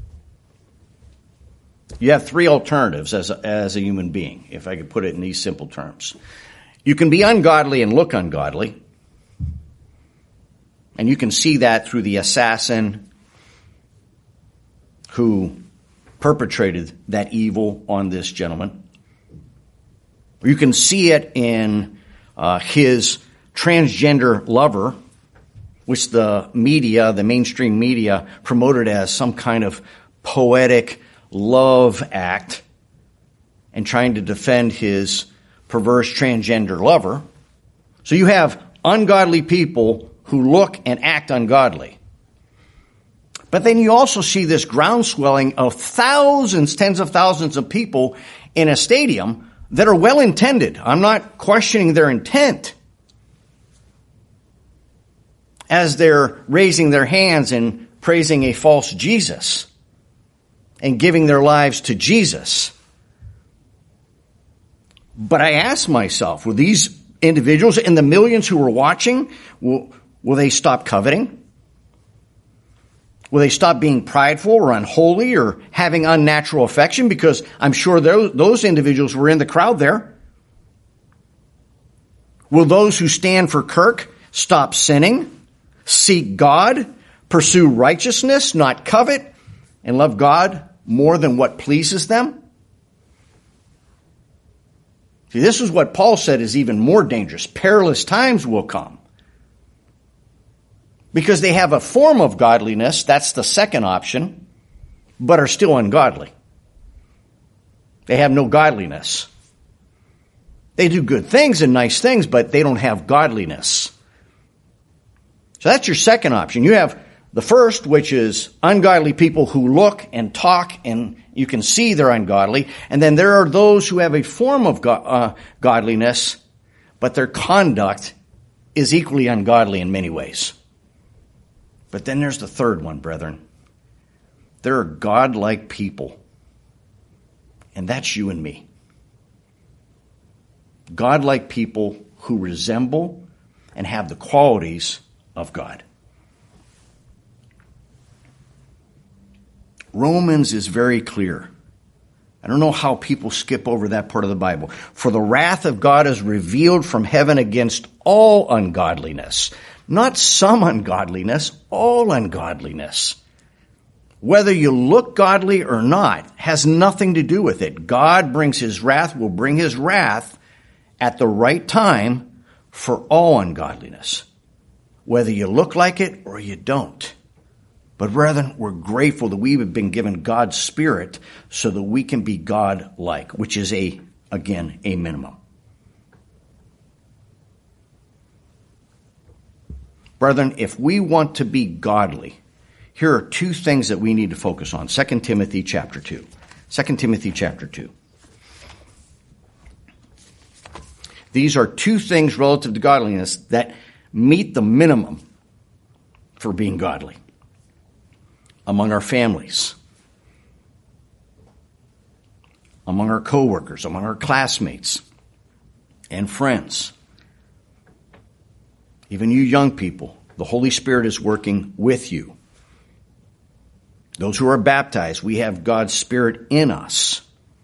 You have three alternatives as a, as a human being, if I could put it in these simple terms. You can be ungodly and look ungodly. And you can see that through the assassin who perpetrated that evil on this gentleman. You can see it in uh, his transgender lover, which the media, the mainstream media, promoted as some kind of poetic love act and trying to defend his perverse transgender lover. So you have ungodly people who look and act ungodly. But then you also see this groundswelling of thousands, tens of thousands of people in a stadium that are well-intended. I'm not questioning their intent as they're raising their hands and praising a false Jesus and giving their lives to Jesus. But I ask myself, will these individuals and the millions who are watching, will, will they stop coveting? Will they stop being prideful or unholy or having unnatural affection? Because I'm sure those, those individuals were in the crowd there. Will those who stand for Kirk stop sinning, seek God, pursue righteousness, not covet, and love God more than what pleases them? See, this is what Paul said is even more dangerous. Perilous times will come. Because they have a form of godliness, that's the second option, but are still ungodly. They have no godliness. They do good things and nice things, but they don't have godliness. So that's your second option. You have the first, which is ungodly people who look and talk and you can see they're ungodly. And then there are those who have a form of go- uh, godliness, but their conduct is equally ungodly in many ways. But then there's the third one, brethren. There are God-like people. And that's you and me. God-like people who resemble and have the qualities of God. Romans is very clear. I don't know how people skip over that part of the Bible. For the wrath of God is revealed from heaven against all ungodliness. Not some ungodliness, all ungodliness. Whether you look godly or not has nothing to do with it. God brings his wrath, will bring his wrath at the right time for all ungodliness. Whether you look like it or you don't. But brethren, we're grateful that we have been given God's Spirit so that we can be God-like, which is a, again, a minimum. Brethren, if we want to be godly, here are two things that we need to focus on. Second Timothy chapter two. Second Timothy chapter two. These are two things relative to godliness that meet the minimum for being godly. Among our families, among our coworkers, among our classmates and friends. Even you young people, the Holy Spirit is working with you. Those who are baptized, we have God's Spirit in us.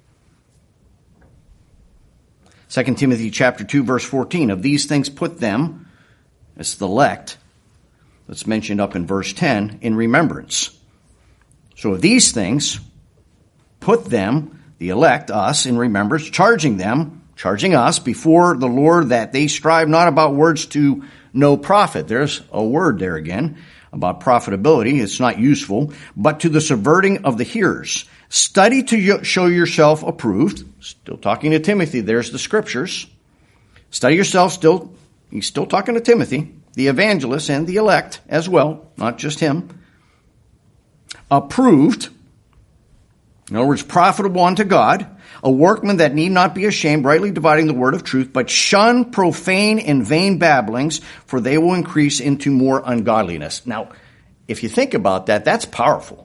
Second Timothy chapter two, verse fourteen, of these things put them, it's the elect, that's mentioned up in verse ten, in remembrance. So of these things, put them, the elect, us, in remembrance, charging them, charging us before the Lord that they strive not about words to no profit. There's a word there again about profitability. It's not useful, but to the subverting of the hearers. Study to show yourself approved. Still talking to Timothy. There's the scriptures. Study yourself. Still, he's still talking to Timothy, the evangelist and the elect as well, not just him. Approved, in other words, profitable unto God, a workman that need not be ashamed, rightly dividing the word of truth, but shun profane and vain babblings, for they will increase into more ungodliness. Now, if you think about that, that's powerful.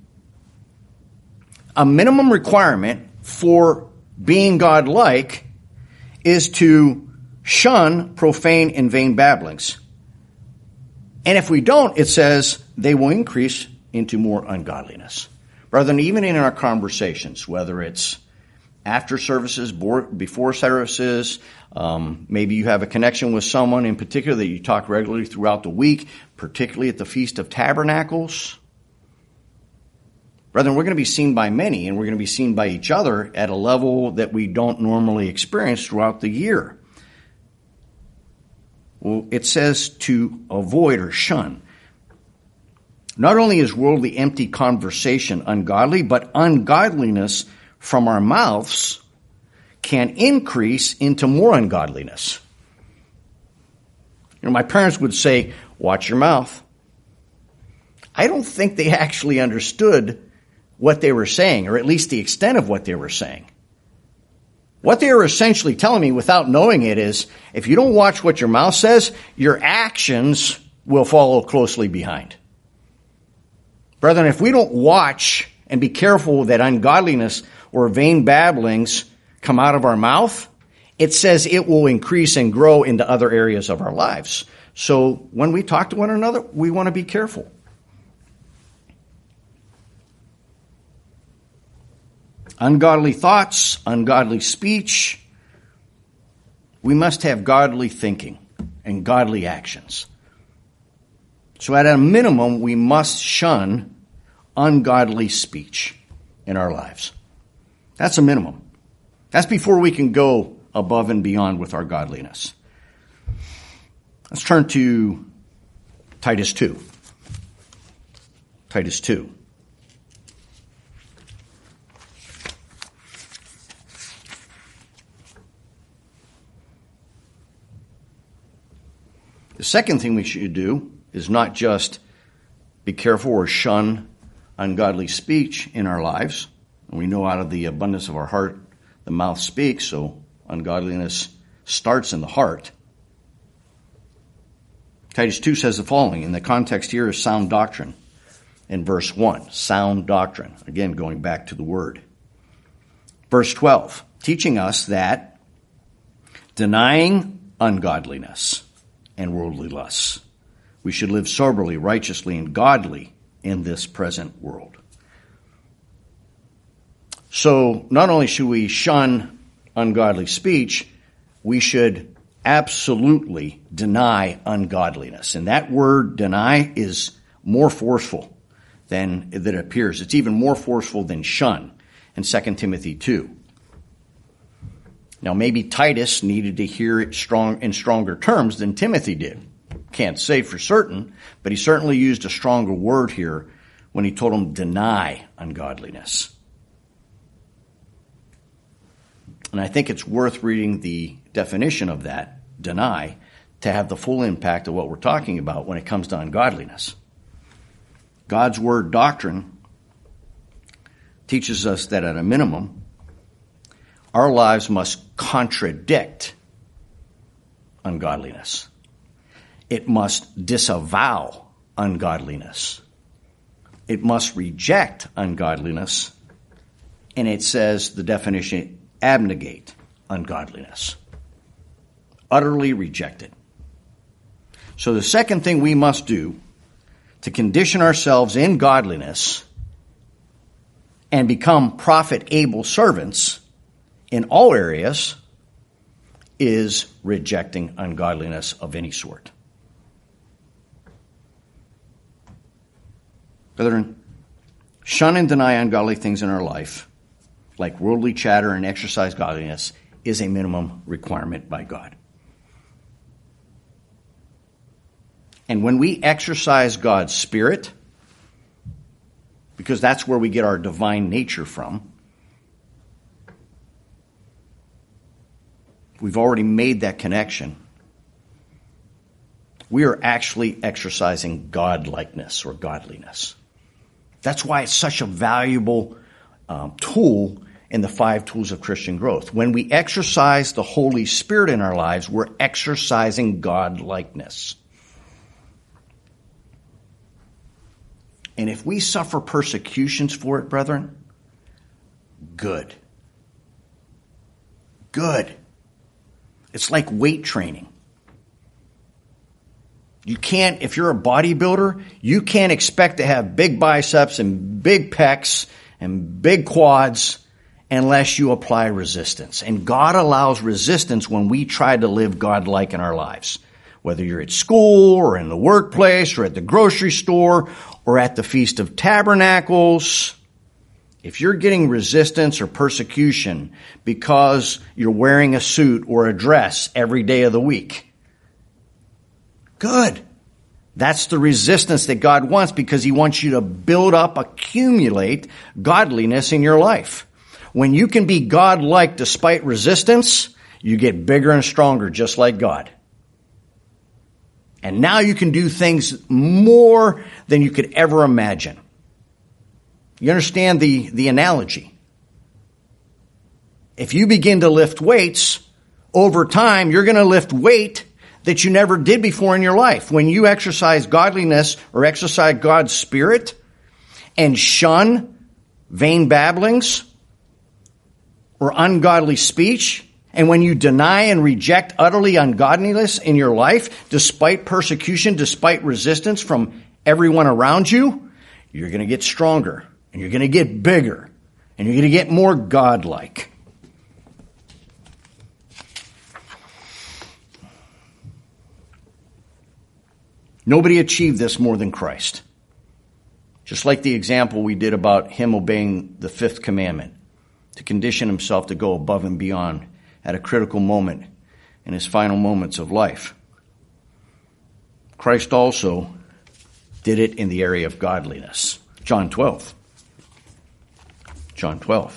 A minimum requirement for being God-like is to shun profane and vain babblings. And if we don't, it says they will increase into more ungodliness. Brethren, even in our conversations, whether it's after services, before services. Um, maybe you have a connection with someone in particular that you talk regularly throughout the week, particularly at the Feast of Tabernacles. Brethren, we're going to be seen by many, and we're going to be seen by each other at a level that we don't normally experience throughout the year. Well, it says to avoid or shun. Not only is worldly empty conversation ungodly, but ungodliness from our mouths can increase into more ungodliness. You know, my parents would say, watch your mouth. I don't think they actually understood what they were saying, or at least the extent of what they were saying. What they were essentially telling me without knowing it is, if you don't watch what your mouth says, your actions will follow closely behind. Brethren, if we don't watch and be careful that ungodliness or vain babblings come out of our mouth, it says it will increase and grow into other areas of our lives. So when we talk to one another, we want to be careful. Ungodly thoughts, ungodly speech. We must have godly thinking and godly actions. So at a minimum, we must shun ungodly speech in our lives. That's a minimum. That's before we can go above and beyond with our godliness. Let's turn to Titus two. Titus two. The second thing we should do is not just be careful or shun ungodly speech in our lives. And we know out of the abundance of our heart, the mouth speaks, so ungodliness starts in the heart. Titus two says the following, and the context here is sound doctrine. In verse one, sound doctrine. Again, going back to the word. Verse twelve, teaching us that denying ungodliness and worldly lusts, we should live soberly, righteously, and godly in this present world. So not only should we shun ungodly speech, we should absolutely deny ungodliness. And that word deny is more forceful than that it appears. It's even more forceful than shun in Second Timothy two. Now, maybe Titus needed to hear it strong in stronger terms than Timothy did. Can't say for certain, but he certainly used a stronger word here when he told him deny ungodliness. And I think it's worth reading the definition of that, deny, to have the full impact of what we're talking about when it comes to ungodliness. God's word doctrine teaches us that at a minimum, our lives must contradict ungodliness. It must disavow ungodliness. It must reject ungodliness. And it says, the definition, abnegate ungodliness. Utterly reject it. So the second thing we must do to condition ourselves in godliness and become profit-able servants in all areas is rejecting ungodliness of any sort. Brethren, shun and deny ungodly things in our life, like worldly chatter and exercise godliness, is a minimum requirement by God. And when we exercise God's Spirit, because that's where we get our divine nature from, we've already made that connection. We are actually exercising godlikeness or godliness. That's why it's such a valuable um, tool in the five tools of Christian growth. When we exercise the Holy Spirit in our lives, we're exercising godlikeness. And if we suffer persecutions for it, brethren, good. Good. It's like weight training. You can't, if you're a bodybuilder, you can't expect to have big biceps and big pecs and big quads unless you apply resistance. And God allows resistance when we try to live God-like in our lives. Whether you're at school or in the workplace or at the grocery store or at the Feast of Tabernacles, if you're getting resistance or persecution because you're wearing a suit or a dress every day of the week, good. That's the resistance that God wants, because He wants you to build up, accumulate godliness in your life. When you can be God-like despite resistance, you get bigger and stronger just like God. And now you can do things more than you could ever imagine. You understand the, the analogy? If you begin to lift weights, over time you're going to lift weight that you never did before in your life. When you exercise godliness or exercise God's Spirit and shun vain babblings or ungodly speech, and when you deny and reject utterly ungodliness in your life, despite persecution, despite resistance from everyone around you, you're going to get stronger, and you're going to get bigger, and you're going to get more godlike. Nobody achieved this more than Christ. Just like the example we did about Him obeying the fifth commandment, to condition Himself to go above and beyond at a critical moment in His final moments of life. Christ also did it in the area of godliness. John twelve. John twelve.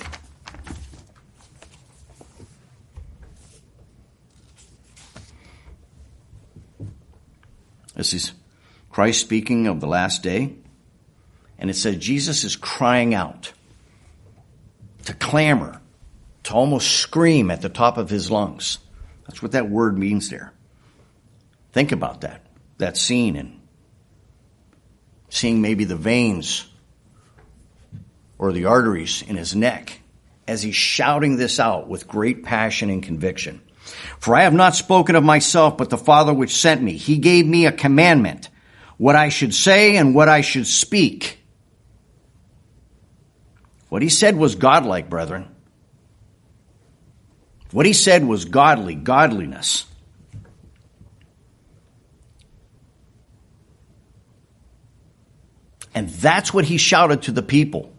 This is Christ speaking of the last day. And it said Jesus is crying out, to clamor, to almost scream at the top of His lungs. That's what that word means there. Think about that, that scene, and seeing maybe the veins or the arteries in His neck as He's shouting this out with great passion and conviction. For I have not spoken of myself, but the Father which sent me. He gave me a commandment, what I should say and what I should speak. What He said was godlike, brethren. What He said was godly, godliness. And that's what He shouted to the people.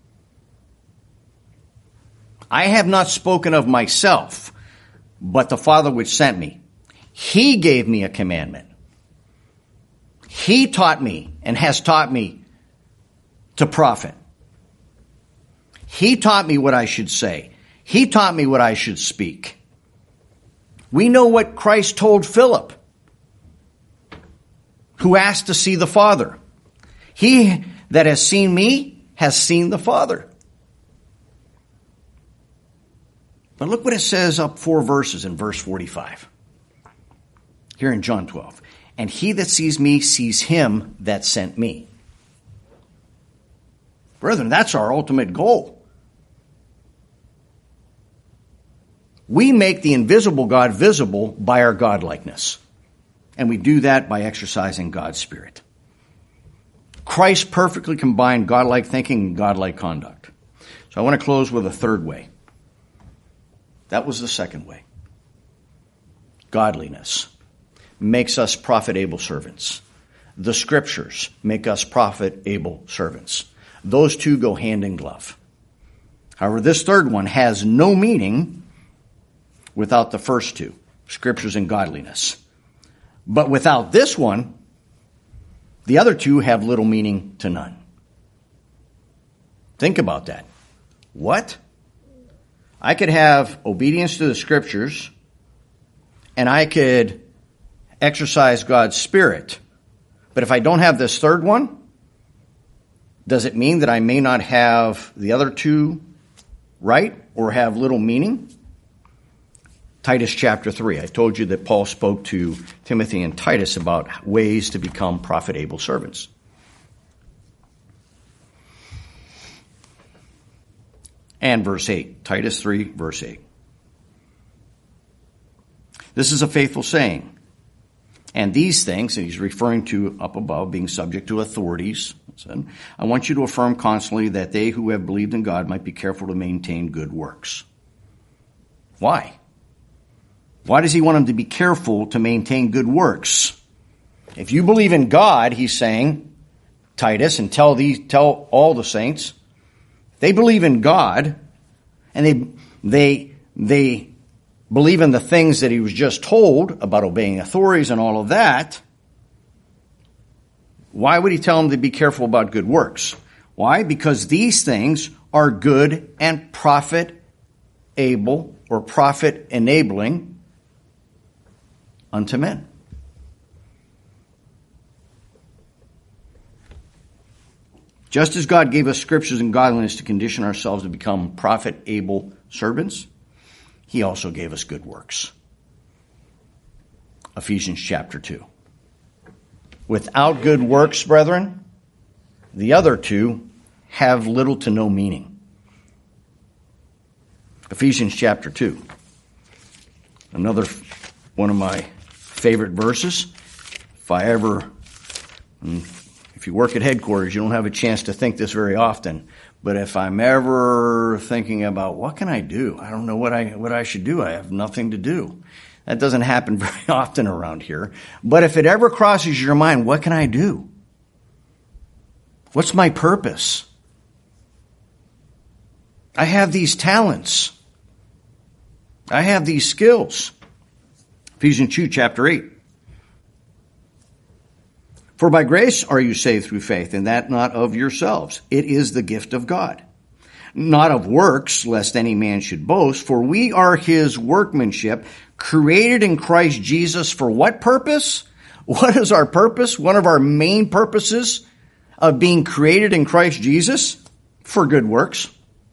I have not spoken of myself, but the Father which sent me. He gave me a commandment. He taught me and has taught me to profit. He taught me what I should say. He taught me what I should speak. We know what Christ told Philip, who asked to see the Father. He that has seen me has seen the Father. But look what it says up four verses in verse forty-five. Here in John twelve. And he that sees me sees Him that sent me. Brethren, that's our ultimate goal. We make the invisible God visible by our godlikeness. And we do that by exercising God's Spirit. Christ perfectly combined godlike thinking and godlike conduct. So I want to close with a third way. That was the second way. Godliness makes us profit-able servants. The Scriptures make us profit-able servants. Those two go hand in glove. However, this third one has no meaning without the first two, Scriptures and godliness. But without this one, the other two have little meaning to none. Think about that. What? I could have obedience to the Scriptures, and I could exercise God's Spirit. But if I don't have this third one, does it mean that I may not have the other two right or have little meaning? Titus chapter three. I told you that Paul spoke to Timothy and Titus about ways to become profit-able servants. And verse eight. Titus three, verse eight. This is a faithful saying. And these things, and he's referring to up above, being subject to authorities, said, I want you to affirm constantly that they who have believed in God might be careful to maintain good works. Why? Why does he want them to be careful to maintain good works? If you believe in God, he's saying, Titus, and tell these, tell all the saints, they believe in God, and they they they believe in the things that he was just told about obeying authorities and all of that. Why would he tell them to be careful about good works? Why? Because these things are good and profit-able or profit-enabling unto men. Just as God gave us scriptures and godliness to condition ourselves to become profit-able servants, he also gave us good works. Ephesians chapter two. Without good works, brethren, the other two have little to no meaning. Ephesians chapter two. Another one of my favorite verses. If I ever, if you work at headquarters, you don't have a chance to think this very often. But if I'm ever thinking about what can I do? I don't know what I what I should do. I have nothing to do. That doesn't happen very often around here. But if it ever crosses your mind, what can I do? What's my purpose? I have these talents. I have these skills. Ephesians two, chapter eight. For by grace are you saved through faith, and that not of yourselves. It is the gift of God. Not of works, lest any man should boast, for we are his workmanship, created in Christ Jesus for what purpose? What is our purpose? One of our main purposes of being created in Christ Jesus? For good works.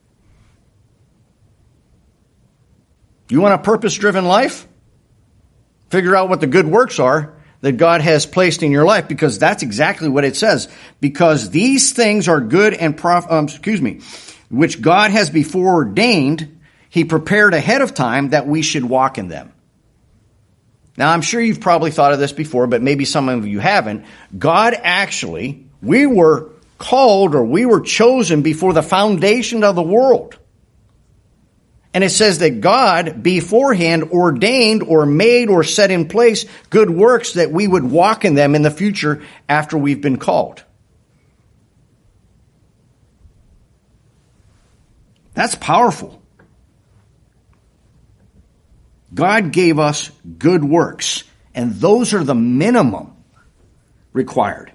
You want a purpose-driven life? Figure out what the good works are that God has placed in your life, because that's exactly what it says. Because these things are good and prof, um, excuse me, which God has before ordained, he prepared ahead of time that we should walk in them. Now, I'm sure you've probably thought of this before, but maybe some of you haven't. God actually, we were called or we were chosen before the foundation of the world. And it says that God beforehand ordained or made or set in place good works that we would walk in them in the future after we've been called. That's powerful. God gave us good works, and those are the minimum required.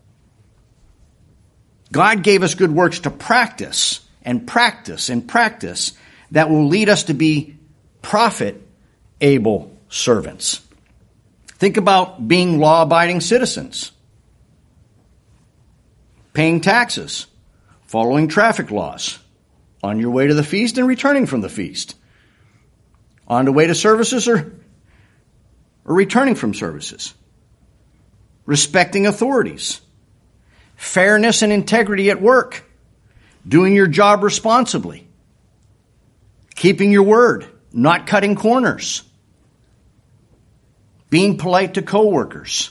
God gave us good works to practice and practice and practice that will lead us to be profit-able servants. Think about being law-abiding citizens, paying taxes, following traffic laws, on your way to the feast and returning from the feast, on the way to services or, or returning from services, respecting authorities, fairness and integrity at work, doing your job responsibly, keeping your word, not cutting corners, being polite to coworkers.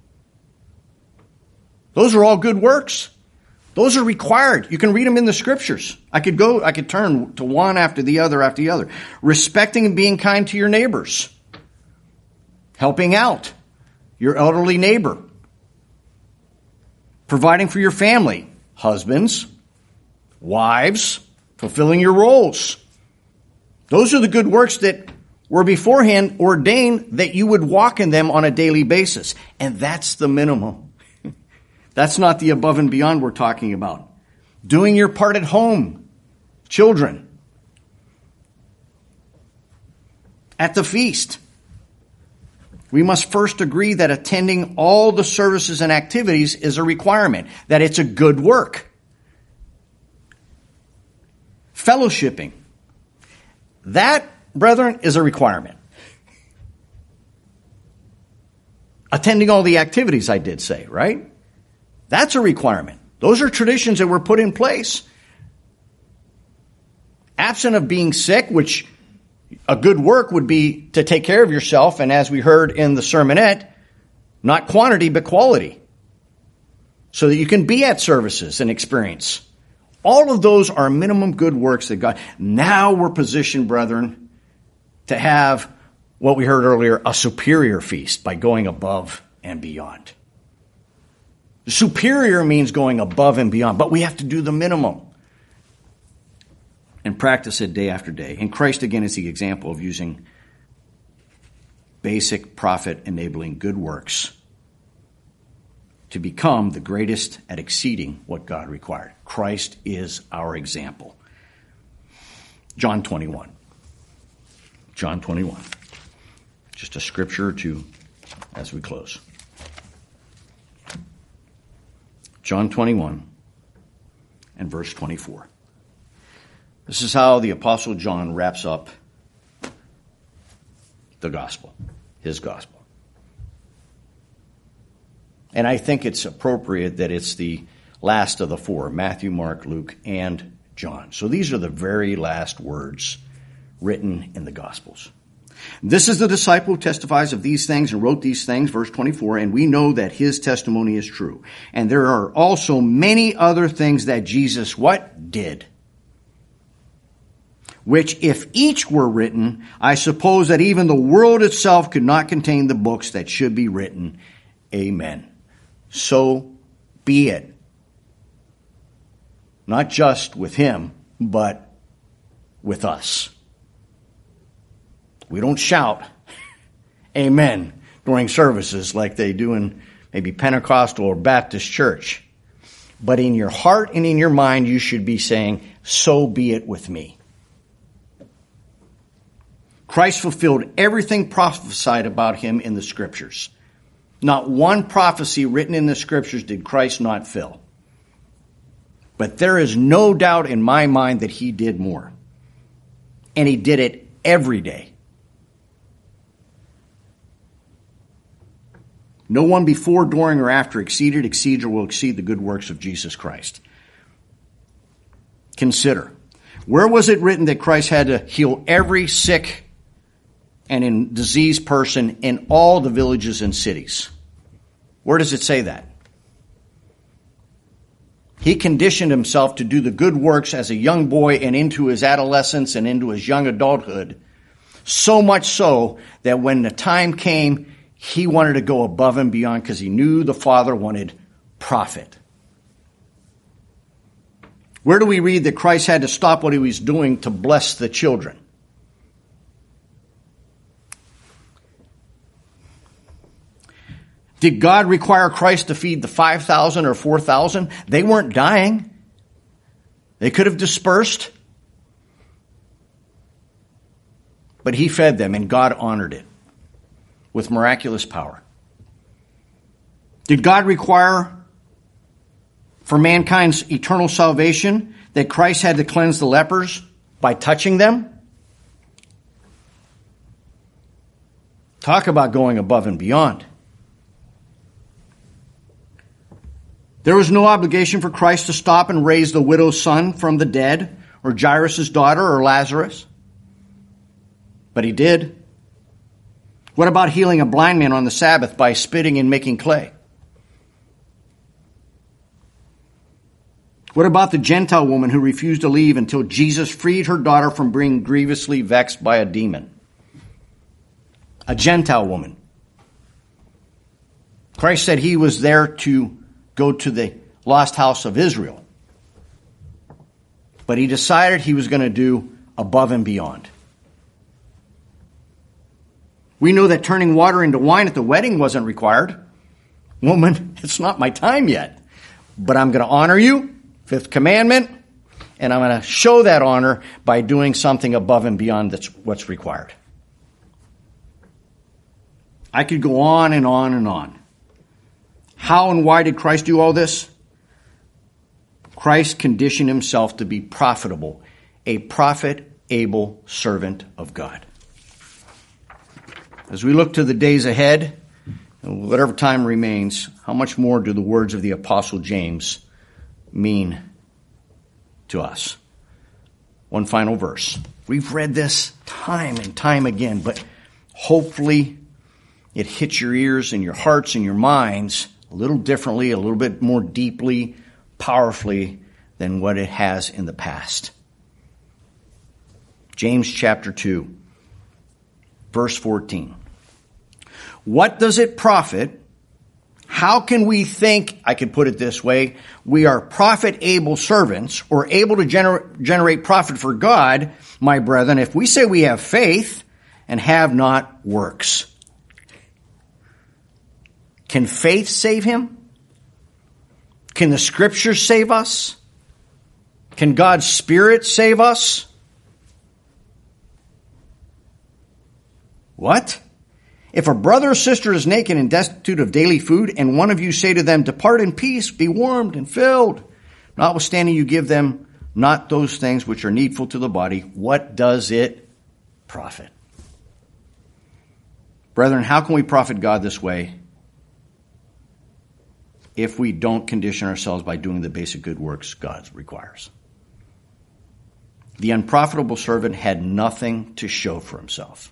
Those are all good works. Those are required. You can read them in the scriptures. I could go, I could turn to one after the other after the other. Respecting and being kind to your neighbors. Helping out your elderly neighbor. Providing for your family. Husbands, wives, fulfilling your roles. Those are the good works that were beforehand ordained that you would walk in them on a daily basis. And that's the minimum. That's not the above and beyond we're talking about. Doing your part at home, children. At the feast. We must first agree that attending all the services and activities is a requirement, that it's a good work. Fellowshipping. That, brethren, is a requirement. Attending all the activities, I did say, right? That's a requirement. Those are traditions that were put in place. Absent of being sick, which a good work would be to take care of yourself, and as we heard in the sermonette, Not quantity, but quality. So that you can be at services and experience. All of those are minimum good works that God... Now we're positioned, brethren, to have what we heard earlier, a superior feast by going above and beyond. Superior means going above and beyond, but we have to do the minimum and practice it day after day. And Christ, again, is the example of using basic profit-enabling good works to become the greatest at exceeding what God required. Christ is our example. John twenty-one. John twenty-one. Just a scripture or two as we close. John twenty-one and verse twenty-four. This is how the Apostle John wraps up the gospel, his gospel. And I think it's appropriate that it's the last of the four, Matthew, Mark, Luke, and John. So these are the very last words written in the Gospels. This is the disciple who testifies of these things and wrote these things, verse twenty-four, and we know that his testimony is true. And there are also many other things that Jesus, what? Did. Which, if each were written, I suppose that even the world itself could not contain the books that should be written. Amen. So be it. Not just with him, but with us. We don't shout amen during services like they do in maybe Pentecostal or Baptist church. But in your heart and in your mind, you should be saying, so be it with me. Christ fulfilled everything prophesied about him in the scriptures. Not one prophecy written in the scriptures did Christ not fill. But there is no doubt in my mind that he did more. And he did it every day. No one before, during, or after exceeded, exceeds, or will exceed the good works of Jesus Christ. Consider, where was it written that Christ had to heal every sick and in diseased person in all the villages and cities? Where does it say that? He conditioned himself to do the good works as a young boy and into his adolescence and into his young adulthood. So much so that when the time came, he wanted to go above and beyond because he knew the Father wanted profit. Where do we read that Christ had to stop what he was doing to bless the children? Did God require Christ to feed the five thousand or four thousand? They weren't dying. They could have dispersed. But he fed them, and God honored it with miraculous power. Did God require for mankind's eternal salvation that Christ had to cleanse the lepers by touching them? Talk about going above and beyond. There was no obligation for Christ to stop and raise the widow's son from the dead, or Jairus' daughter, or Lazarus. But he did. What about healing a blind man on the Sabbath by spitting and making clay? What about the Gentile woman who refused to leave until Jesus freed her daughter from being grievously vexed by a demon? A Gentile woman. Christ said he was there to go to the lost house of Israel. But he decided he was going to do above and beyond. We know that turning water into wine at the wedding wasn't required. Woman, it's not my time yet, but I'm going to honor you, fifth commandment, and I'm going to show that honor by doing something above and beyond that's what's required. I could go on and on and on. How and why did Christ do all this? Christ conditioned himself to be profitable, a profit-able servant of God. As we look to the days ahead, and whatever time remains, how much more do the words of the Apostle James mean to us? One final verse. We've read this time and time again, but hopefully it hits your ears and your hearts and your minds a little differently, a little bit more deeply, powerfully than what it has in the past. James chapter two, verse fourteen. What does it profit? How can we think, I could put it this way, we are profit-able servants or able to gener- generate profit for God, my brethren, if we say we have faith and have not works? Can faith save him? Can the Scriptures save us? Can God's Spirit save us? What? If a brother or sister is naked and destitute of daily food, and one of you say to them, depart in peace, be warmed and filled, notwithstanding you give them not those things which are needful to the body, what does it profit? Brethren, how can we profit God this way if we don't condition ourselves by doing the basic good works God requires? The unprofitable servant had nothing to show for himself.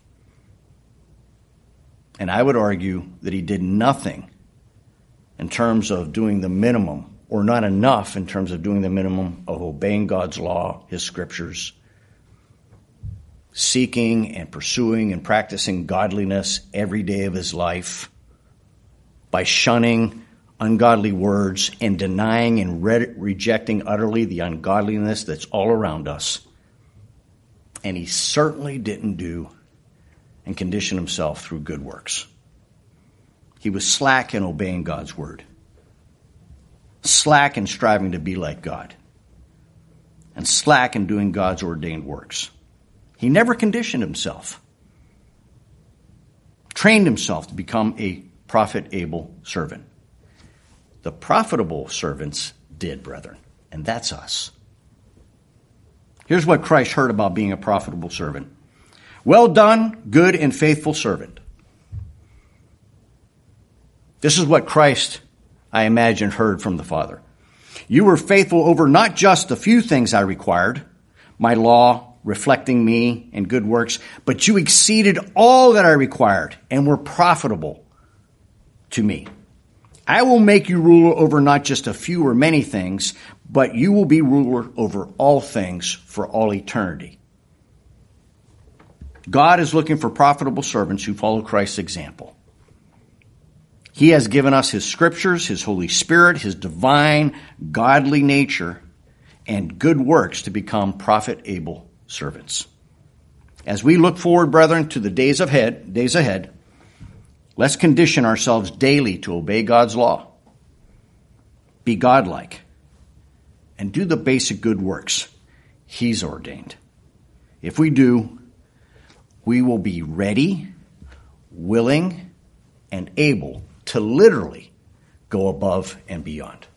And I would argue that he did nothing in terms of doing the minimum, or not enough in terms of doing the minimum of obeying God's law, his scriptures, seeking and pursuing and practicing godliness every day of his life, by shunning ungodly words and denying and re- rejecting utterly the ungodliness that's all around us. And he certainly didn't do and condition himself through good works. He was slack in obeying God's word, slack in striving to be like God, and slack in doing God's ordained works. He never conditioned himself, trained himself to become a profit-able servant. The profitable servants did, brethren, and that's us. Here's what Christ heard about being a profitable servant. Well done, good and faithful servant. This is what Christ, I imagine, heard from the Father. You were faithful over not just a few things I required, my law reflecting me and good works, but you exceeded all that I required and were profitable to me. I will make you ruler over not just a few or many things, but you will be ruler over all things for all eternity. God is looking for profitable servants who follow Christ's example. He has given us his scriptures, his Holy Spirit, his divine, godly nature, and good works to become profit-able servants. As we look forward, brethren, to the days ahead, days ahead, let's condition ourselves daily to obey God's law, be godlike, and do the basic good works he's ordained. If we do, we will be ready, willing, and able to literally go above and beyond.